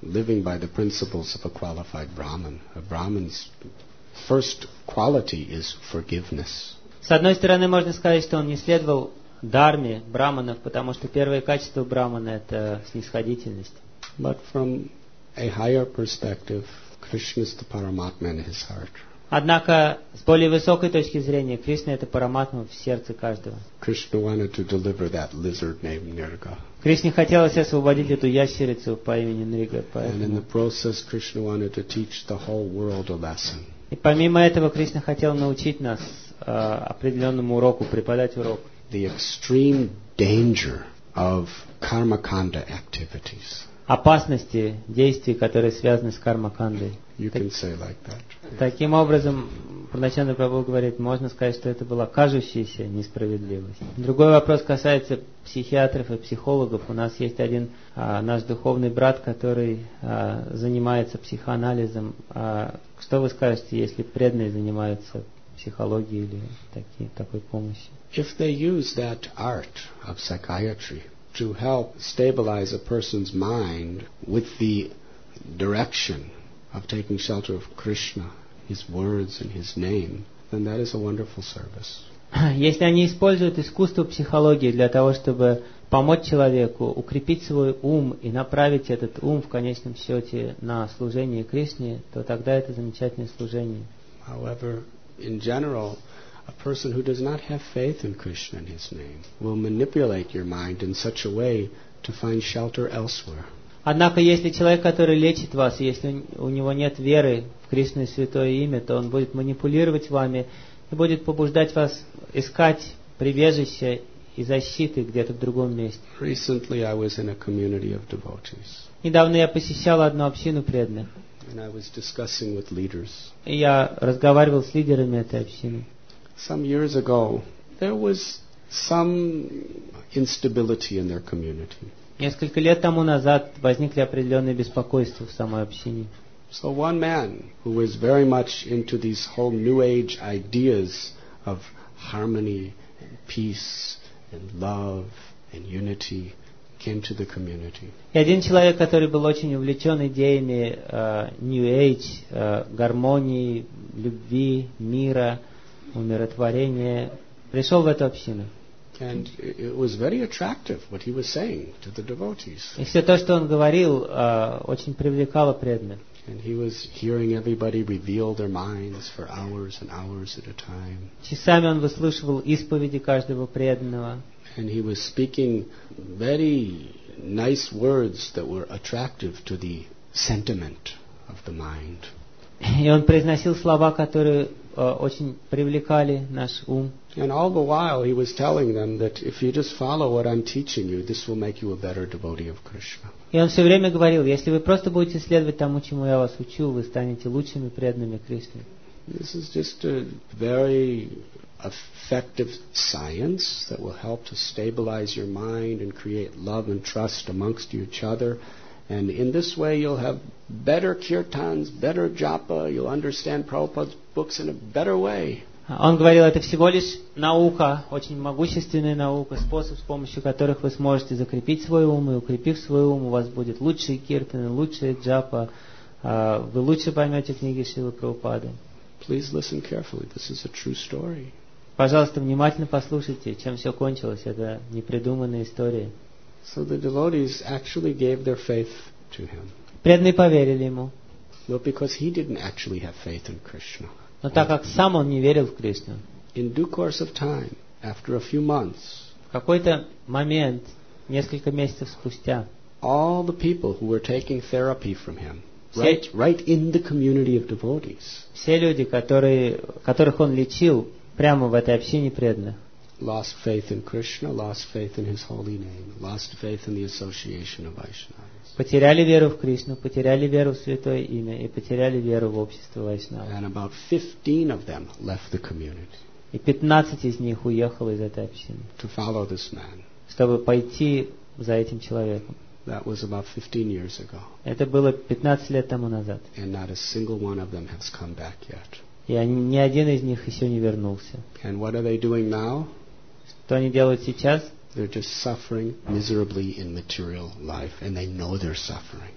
living by the principles of a qualified Brahmin. A Brahmin's first quality is forgiveness. С одной стороны, можно сказать, что он не следовал дхарме браманов, потому что первое качество брамана – это снисходительность. But from a higher perspective, Krishna is the Paramatma in his heart. Однако, с более высокой точки зрения, Кришна – это параматма в сердце каждого. Krishna wanted to deliver that lizard named Nirga. Кришне хотелось освободить эту ящерицу по имени Нрига. And in the process, Krishna wanted to teach the whole world a lesson. И помимо этого, Кришна хотел научить нас определенному уроку, преподать урок. The extreme danger of karmakanda activities. Опасности действий, которые связаны с карма-кандой. You can say like that. Таким образом, Пурначанда Прабху говорит, можно сказать, что это была кажущаяся несправедливость. Другой вопрос касается психиатров и психологов. У нас есть один наш духовный брат, который занимается психоанализом. Что вы скажете, если преданные занимаются психологией или такой помощью? If they use that art of psychiatry to help stabilize a person's mind with the direction of taking shelter of Krishna, His words and His name, then that is a wonderful service. Если они используют искусство психологии для того, чтобы помочь человеку укрепить свой ум и направить этот ум в конечном счете на служение Кришне, то тогда это замечательное служение. However, in general, a person who does not have faith in Krishna and His name will manipulate your mind in such a way to find shelter elsewhere. Однако, если человек, который лечит вас, если у него нет веры в Кришну и Святое Имя, то он будет манипулировать вами и будет побуждать вас искать прибежище и защиты где-то в другом месте. Recently, I was in a community of devotees. Недавно я посещал одну общину преданных, And I was discussing with leaders. и я разговаривал с лидерами этой общины. Some years ago, there was some instability in their community. Несколько лет тому назад возникли определенные беспокойства в самой общине. So one man who was very much into these whole New Age ideas of harmony and peace and love and unity came to the community. И один человек, который был очень увлечен идеями New Age, гармонии, любви, мира, умиротворения, пришел в эту общину. And it was very attractive what he was saying to the devotees. И все то, что он говорил, очень привлекало преданных. And he was hearing everybody reveal their minds for hours and hours at a time. Часами он выслушивал исповеди каждого преданного. And he was speaking very nice words that were attractive to the sentiment of the mind. И он произносил слова, которые очень привлекали наш ум. And all the while he was telling them that if you just follow what I'm teaching you, this will make you a better devotee of Krishna. И он все время говорил, если вы просто будете следовать тому, чему я вас учу, вы станете лучшими преданными Кришне. This is just a very effective science that will help to stabilize your mind and create love and trust amongst each other. And in this way you'll have better kirtans, better japa, you'll understand Prabhupada's books in a better way. Он говорил, это всего лишь наука, очень могущественная наука, способ, с помощью которых вы сможете закрепить свой ум, и укрепив свой ум, у вас будет лучшие киртаны, лучшая джапа, вы лучше поймете книги Шрилы Прабхупады. Please listen carefully. This is a true story. Пожалуйста, внимательно послушайте, чем все кончилось. Это непридуманная история. So the devotees actually gave their faith to him. Преданные поверили ему. But because he didn't actually have faith in Krishna. Но так как сам он не верил в Кришну, In due course of time, after a few months, в какой-то момент, несколько месяцев спустя, all the people who were taking therapy from him, right in the community of devotees, все люди, которых он лечил прямо в этой общине преданных, lost faith in Krishna, lost faith in his holy name, lost faith in the association of Vaishnavas. потеряли веру в Кришну, потеряли веру в Святое Имя и потеряли веру в общество Вайшнавов. And about 15 of them left the community И 15 из них уехало из этой общины, to follow this man. чтобы пойти за этим человеком. That was about 15 years ago. Это было 15 лет тому назад. And not a single one of them has come back yet. И ни один из них еще не вернулся. And what are they doing now? Что они делают сейчас? They're just suffering miserably in material life, and they know they're suffering.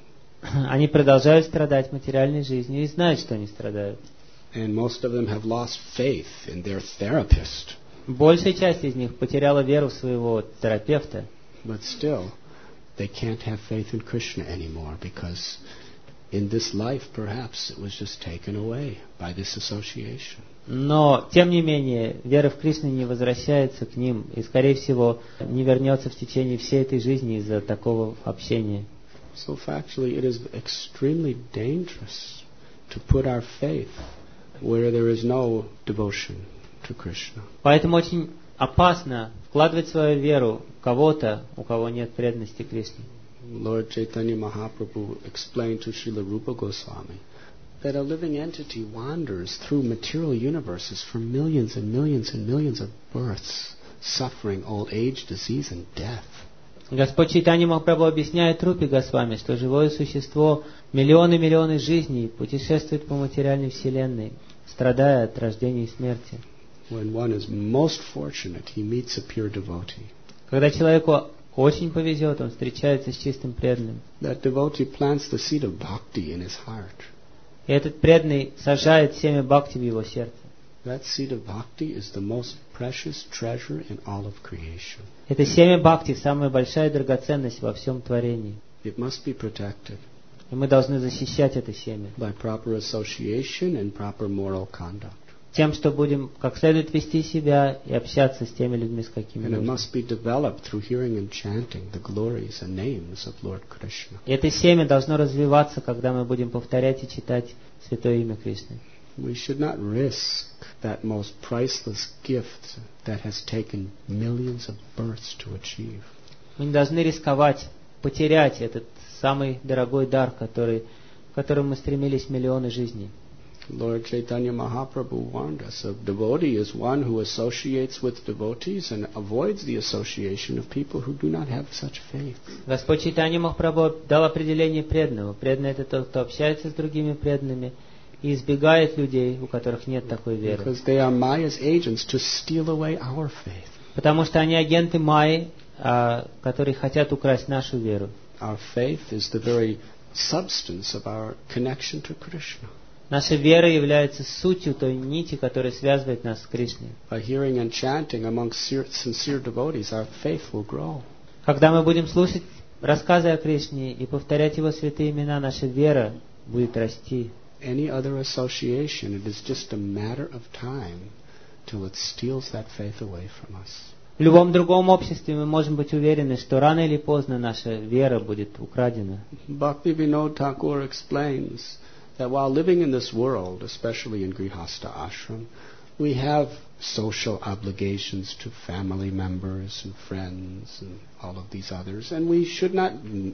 они продолжают страдать материальной жизнью и знают, что они страдают. And most of them have lost faith in their therapist. Большая часть из них потеряла веру в своего терапевта. But still, they can't have faith in Krishna anymore because in this life perhaps it was just taken away by this association. Но, тем не менее, вера в Кришну не возвращается к ним и, скорее всего, не вернется в течение всей этой жизни из-за такого общения. So factually, it is extremely dangerous to put our faith where there is no devotion to Krishna. Поэтому очень опасно вкладывать свою веру в кого-то, у кого нет преданности Кришне. Lord Chaitanya Mahaprabhu explained to Srila Rupa Goswami that a living entity wanders through material universes for millions and millions and millions of births, suffering old age, disease and death. Господь Чайтанья Махапрабху объясняет Рупе Госвами, что живое существо миллионы жизней путешествует по материальной вселенной, страдая от рождения и смерти. When one is most fortunate, he meets a pure devotee. Когда человеку очень повезет, он встречается с чистым преданным. That devotee plants the seed of bhakti in his heart. И этот преданный сажает семя бхакти в его сердце. That seed of bhakti is the most precious treasure in all of creation. Это семя бхакти самая большая драгоценность во всем творении. It must be protected И мы должны защищать это семя by proper association and proper moral conduct. тем, что будем как следует вести себя и общаться с теми людьми, с какими And it нужно. must be developed through hearing and chanting the glories and names of Lord Krishna. И это семя должно развиваться, когда мы будем повторять и читать святое имя Кришны. We should not risk that most priceless gift that has taken millions of births to achieve. Мы не должны рисковать, потерять этот самый дорогой дар, к которому мы стремились миллионы жизней. Lord Chaitanya Mahaprabhu warned us, a devotee is one who associates with devotees and avoids the association of people who do not have such faith. Господь Чайтанья Махапрабху дал определение преданного. Преданный — это тот, кто общается с другими преданными и избегает людей, у которых нет такой веры. Because they are Maya's agents to steal away our faith. Потому что они агенты Майи, которые хотят украсть нашу веру. Our faith is the very substance of our connection to Krishna. Наша вера является сутью той нити, которая связывает нас с Кришной. By hearing and chanting amongst sincere devotees, our faith will grow. Когда мы будем слушать рассказы о Кришне и повторять Его святые имена, наша вера будет расти. Any other association, it is just a matter of time till it steals that faith away from us. В любом другом обществе мы можем быть уверены, что рано или поздно наша вера будет украдена. Bhaktivinoda Thakur explains that while living in this world, especially in Grihastha ashram, we have social obligations to family members and friends and all of these others, and we should not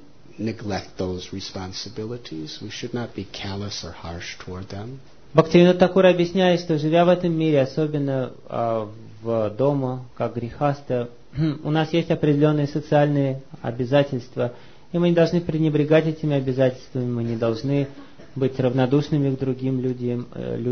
neglect those responsibilities. We should not be callous or harsh toward them. Бхактивинода Тхакур объясняет, что живя в этом мире, особенно в дома, как грехаста, у нас есть определенные социальные обязательства, и мы не должны пренебрегать этими обязательствами, мы не должны быть равнодушными к другим людям.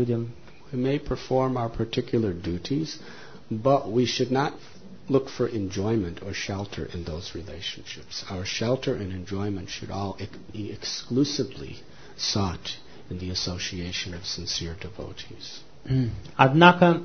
We may perform our particular duties, but we should not look for enjoyment or shelter in those relationships. Our shelter and enjoyment should all be exclusively sought in the association of sincere devotees. Однако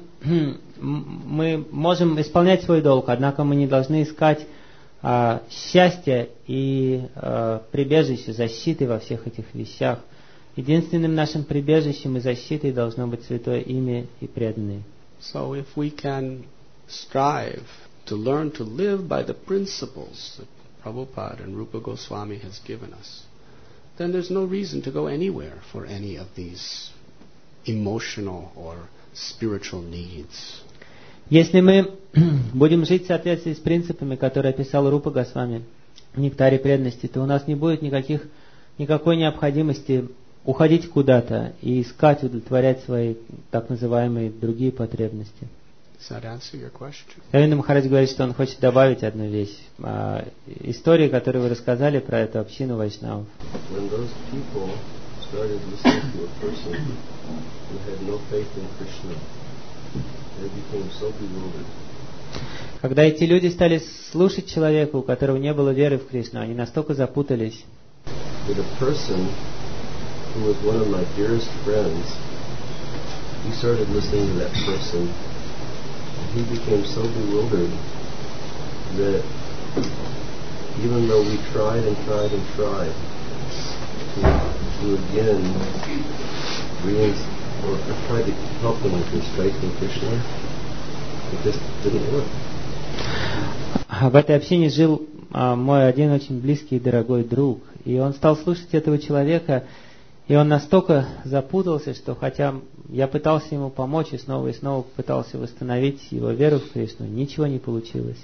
мы можем исполнять свой долг, однако мы не должны искать счастья и прибежища, защиты во всех этих вещах. Единственным нашим прибежищем и защитой должно быть святое имя и преданные. So if we can strive to learn to live by the principles that Prabhupada and Rupa Goswami has given us, then there's no reason to go anywhere for any of these emotional or spiritual needs. Если мы будем жить в соответствии с принципами, которые описал Рупа Госвами в Нектаре преданности, то у нас не будет никакой необходимости уходить куда-то и искать, удовлетворять свои так называемые другие потребности. Does that answer your question? Равиндра Махарадж говорит, что он хочет добавить одну вещь. Истории, которые вы рассказали про эту общину вайшнавов. When those people started listening to a person who had no faith in Krishna, they became so bewildered. Когда эти люди стали слушать человека, у которого не было веры в Кришну, они настолько запутались. that a person who was one of my dearest friends, he started listening to that person, and he became so bewildered that even though we tried and tried and tried to again or try to help him with his faith in Krishna, it just didn't work. В этой общине жил мой один очень близкий и дорогой друг. И он стал слушать этого человека, и он настолько запутался, что хотя я пытался ему помочь и снова пытался восстановить его веру в Кришну, ничего не получилось.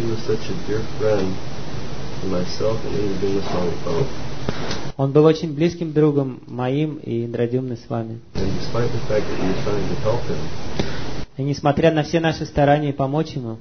Он был очень близким другом моим и Индрадюмны с вами. И несмотря на все наши старания помочь ему,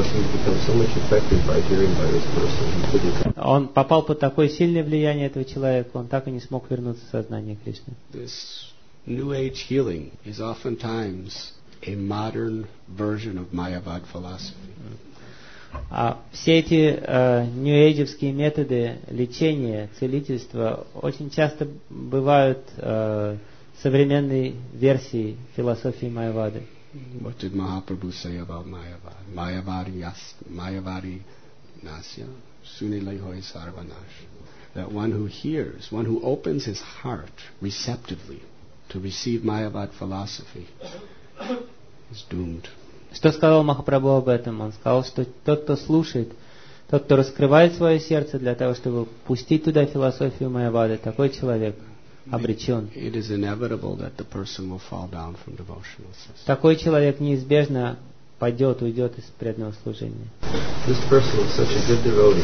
он попал под такое сильное влияние этого человека, он так и не смог вернуться в сознание Кришны. This New Age healing is oftentimes a modern version of Mayavad philosophy. Все эти нью-эйджевские методы лечения, целительства очень часто бывают современной версией философии Майявады. What did Mahaprabhu say about Mayavad? Mayavadi nasya sunile hoy sarvanash. That one who hears, one who opens his heart receptively to receive Mayavad philosophy is doomed. Что сказал Махапрабху об этом? Он сказал, что тот, кто слушает, тот, кто раскрывает свое сердце для того, чтобы пустить туда философию Майявады, такой человек обречен. It is inevitable that the person will fall down from devotional system. Такой человек неизбежно уйдет из преданного служения. This person was such a good devotee.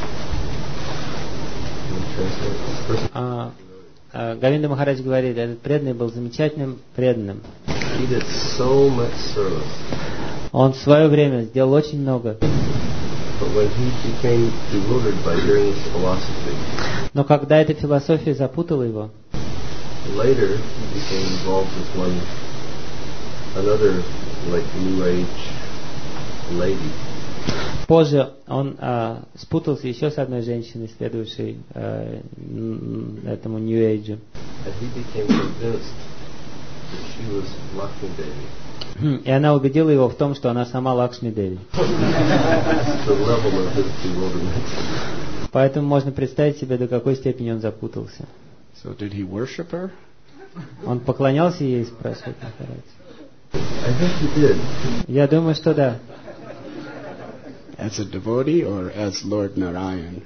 Говинда Махарадж говорит, этот преданный был замечательным преданным. He did so much service. Он в свое время сделал очень много. But when he became bewildered by hearing this philosophy, но когда эта философия запутала его, later he became involved with another like New Age lady. Позже он спутался еще с одной женщиной, следующей этому New Age. And he became convinced that she was Lakshmi Devi. И она убедила его в том, что она сама Лакшми Деви. Поэтому можно представить себе, до какой степени он запутался. So did he worship her? Он поклонялся ей, спрашивает Махарадж. I think he did. Я думаю, что да. As a devotee or as Lord Narayan?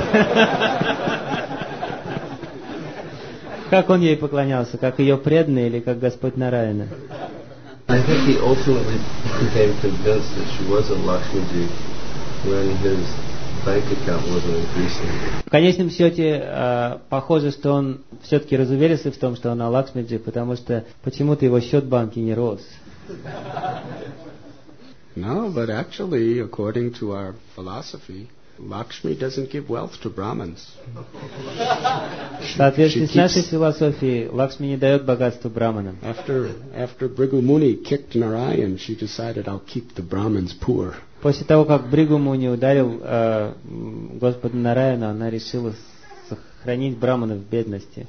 Как он ей поклонялся? Как ее преданный или как Господь Нараяна? I think he ultimately became convinced that she wasn't Lakshmiji when his bank account wasn't increasing. В конечном счете, похоже, что он все-таки разуверился в том, что она Лакшмиджи, потому что почему-то его счет в банке не рос. No, but actually, according to our philosophy, Lakshmi doesn't give wealth to Brahmins. В соответствии с нашей философией, Лакшми не дает богатство браманам. After Bhrigu Muni kicked Narayan, she decided, I'll keep the Brahmins poor. После того, как Бхригу Муни ударил Господа Нараяна, она решила сохранить браманов в бедности.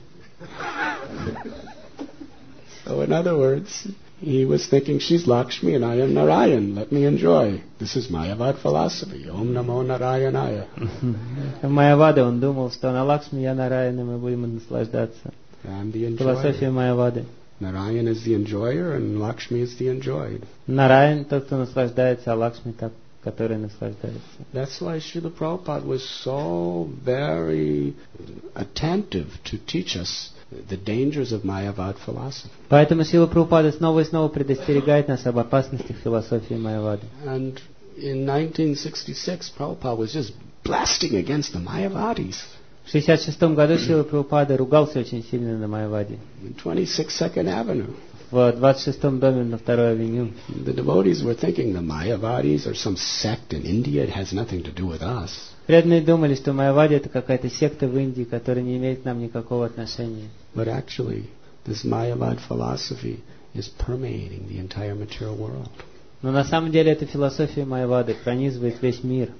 So in other words, he was thinking, she's Lakshmi and I am Narayan. Let me enjoy. This is Mayavad philosophy. Om Namo Narayanaya. В Майяваде он думал, что она Лакшми, я Нараян, и мы будем наслаждаться. Философия Майявады. Narayan is the enjoyer and Lakshmi is the enjoyed. Нараян тот, кто наслаждается, а Лакшми тот, который наслаждается. That's why Srila Prabhupada was so very attentive to teach us the dangers of Mayavad philosophy. Поэтому Шрила Прабхупада снова и снова предостерегает нас об опасностях философии Майявады. And in 1966, Prabhupada was just blasting against the Mayavadis. В 1966 году Шрила Прабхупада ругался очень сильно на Майяваде. In 26nd Avenue. В 26-м доме на 2-й авеню. The devotees were thinking the Mayavadis are some sect in India. It has nothing to do with us. Преданные думали, что Майявади это какая-то секта в Индии, которая не имеет к нам никакого отношения. But actually, this Mayavad philosophy is permeating the entire material world. Но на самом деле эта философия Майявады пронизывает весь мир.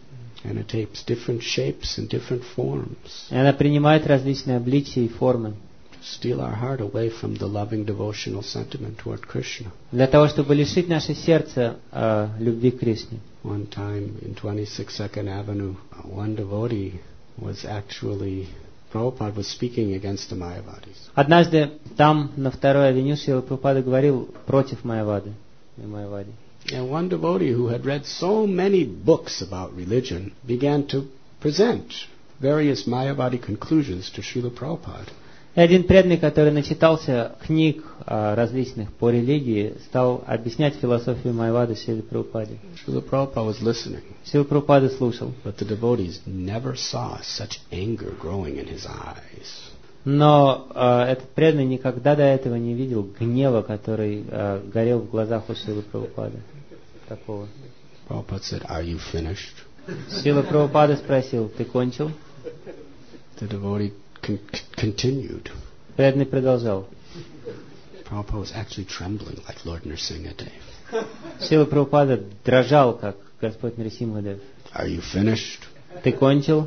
And it takes different shapes and different forms И она принимает различные обличия и формы to steal our heart away from the loving devotional sentiment toward Krishna. для того, чтобы лишить наше сердце любви к Кришне. One time in 26th Avenue, one devotee was actually, Prabhupada was speaking against the Mayavadis. Однажды там, на второй авеню, Шрила Прабхупада говорил против Майявады. Майявади. And one devotee who had read so many books about religion began to present various Mayavadi conclusions to Srila Prabhupada. И один преданный, который начитался книг различных по религии, стал объяснять философию Майявады Шриле Прабхупаде. Srila Prabhupada was listening, Шрила Прабхупада слушал. but the devotees never saw such anger growing in his eyes. Но этот преданный никогда до этого не видел гнева, который горел в глазах у Шрилы Прабхупады. Такого. Prabhupada said, "Are you finished?" Шрила Прабхупада спросил, ты кончил? The devotee continued. Преданный продолжал. Prabhupada was actually trembling like Lord Nrsimhadev. Шрила Прабхупада дрожал, как Господь Нрисимхадев. "Are you finished?" Ты кончил?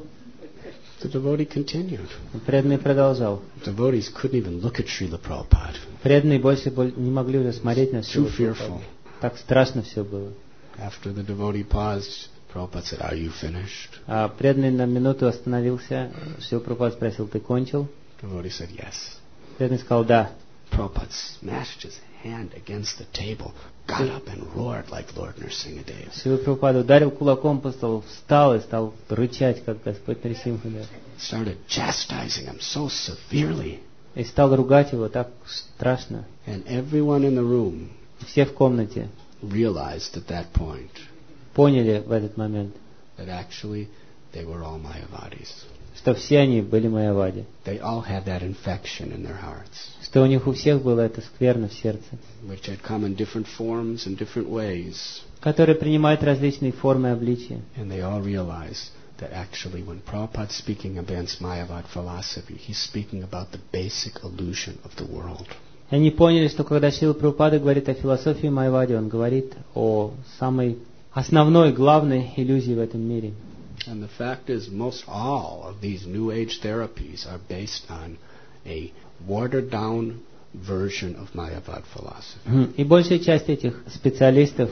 The devotee continued. Преданный продолжал. Devotees couldn't even look at Srila Prabhupada. Преданные больше не могли уже смотреть на Шрилу Too Прабхупаду. fearful. Так страшно все было. After the devotee paused, Prabhupada said, "Are you finished?" А преданный на минуту остановился. Шрила Прабхупада спросил, ты кончил? Devotee said, "Yes." Преданный сказал, да. Prabhupada smashed his hand against the table, got up and roared like Lord Nrsimhadev. Шрила Прабхупада ударил кулаком по столу, встал и стал рычать, как Господь Нрисимхадев. Started chastising him so severely. И стал ругать его так страшно. And everyone in the room Все в комнате realized at that point поняли в этот момент, that actually they were all Mayavadis. что все они были Майявади. They all had that infection in their hearts, Что у них у всех было это скверно в сердце, which had come in different forms and different ways. которые принимают различные формы и обличия. And they all realized that actually when Prabhupada is speaking against Mayavad philosophy, he's speaking about the basic illusion of the world. И они поняли, что когда Шрила Прабхупада говорит о философии Майявади, он говорит о самой основной, главной иллюзии в этом мире. And the fact is, most all of these New Age therapies are based on a watered-down version of Mayavad philosophy. И большая часть этих специалистов,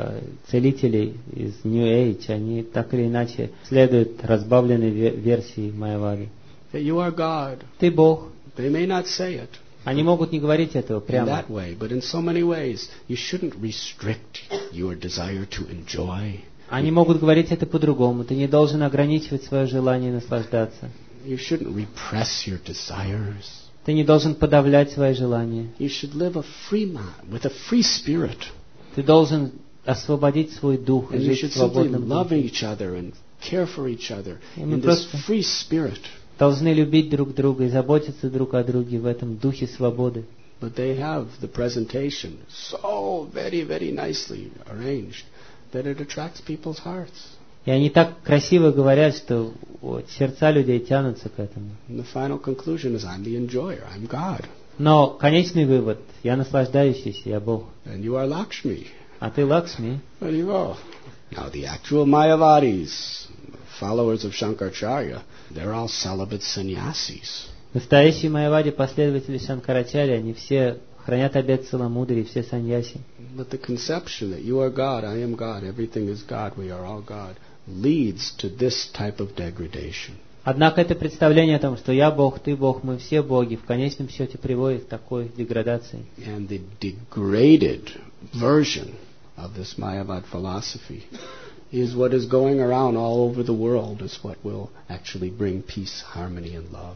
целителей из New Age, они так или иначе следуют разбавленной версии Майявады. That you are God. Ты Бог. They may not say it Они могут не говорить этого in прямо. that way, but in so many ways, you shouldn't restrict your desire to enjoy. Они могут говорить это по-другому. Ты не должен ограничивать свое желание наслаждаться. You shouldn't repress your desires. Ты не должен подавлять свои желания. You should live a free mind, with a free spirit. Ты должен освободить свой дух и And you жить should в simply свободном love духе. each other and care for each other И мы in this просто free spirit. должны любить друг друга и заботиться друг о друге в этом духе свободы. But they have the presentation so very, very nicely arranged that it attracts people's hearts. И они так красиво говорят, что сердца людей тянутся к этому. And the final conclusion is, I'm the enjoyer, I'm God. Но конечный вывод – я наслаждающийся, я Бог. And you are Lakshmi. А ты Лакшми. Now the actual Mayavadis, followers of Shankaracharya, they're all celibate sannyasis. Настоящие Майявади, последователи Шанкарачарьи, они все хранят обет целомудрия, все саньяси. But the conception that you are God, I am God, everything is God, we are all God, leads to this type of degradation. Однако это представление о том, что я Бог, ты Бог, мы все боги, в конечном счете приводит к такой деградации. And the degraded version of this Mayavad philosophy is what is going around all over the world, is what will actually bring peace, harmony, and love.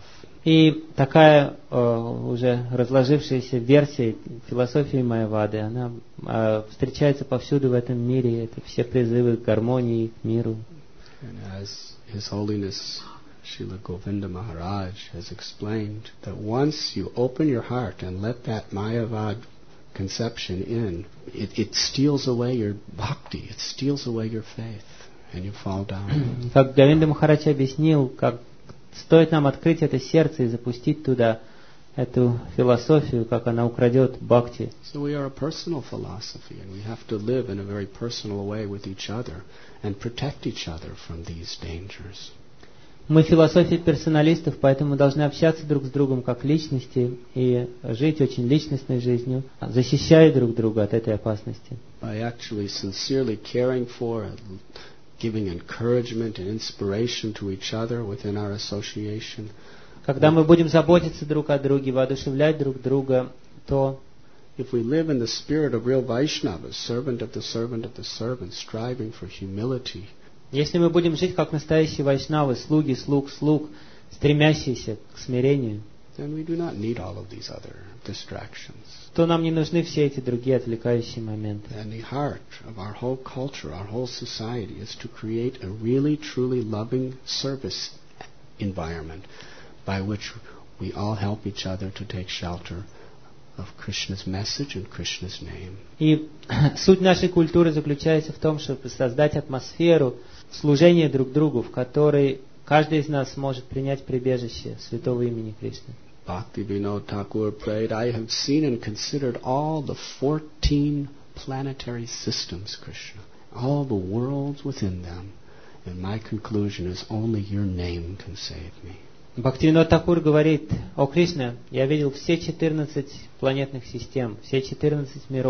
И такая уже разложившаяся версия философии Майявады, она встречается повсюду в этом мире. Это все призывы к гармонии, к миру. And as His Holiness Srila Govinda Maharaj has explained, that once you open your heart and let that Mayavad conception in, it steals away your bhakti, it steals away your faith, and you fall down. Как Говинда Махарадж объяснил, как стоит нам открыть это сердце и запустить туда эту философию, как она украдет бхакти. So we are a personal philosophy, and we have to live in a very personal way with each other and protect each other from these dangers. Мы философия персоналистов, поэтому должны общаться друг с другом как личности и жить очень личностной жизнью, защищая друг друга от этой опасности. By actually sincerely caring for and giving encouragement and inspiration to each other within our association. Когда мы будем заботиться друг о друге, воодушевлять друг друга, то if we live in the spirit of real Vaishnavas, servant of the servant of the servant, striving for humility, если мы будем жить как настоящие вайшнавы, слуги, слуг, стремящиеся к смирению, then we do not need all of these other distractions. то нам не нужны все эти другие отвлекающие моменты. And the heart of our whole culture, our whole society, is to create a really, truly loving service environment by which we all help each other to take shelter of Krishna's message and Krishna's name. И суть нашей культуры заключается в том, чтобы создать атмосферу служения друг другу, в которой каждый из нас может принять прибежище святого имени Кришны. Bhaktivinoda Thakur prayed, I have seen and considered all the 14 planetary systems, Krishna, all the worlds within them, and my conclusion is only your name can save me. Бхактивинод Такур говорит: «О Кришна, я видел все 14 планетных систем, все 14 миров.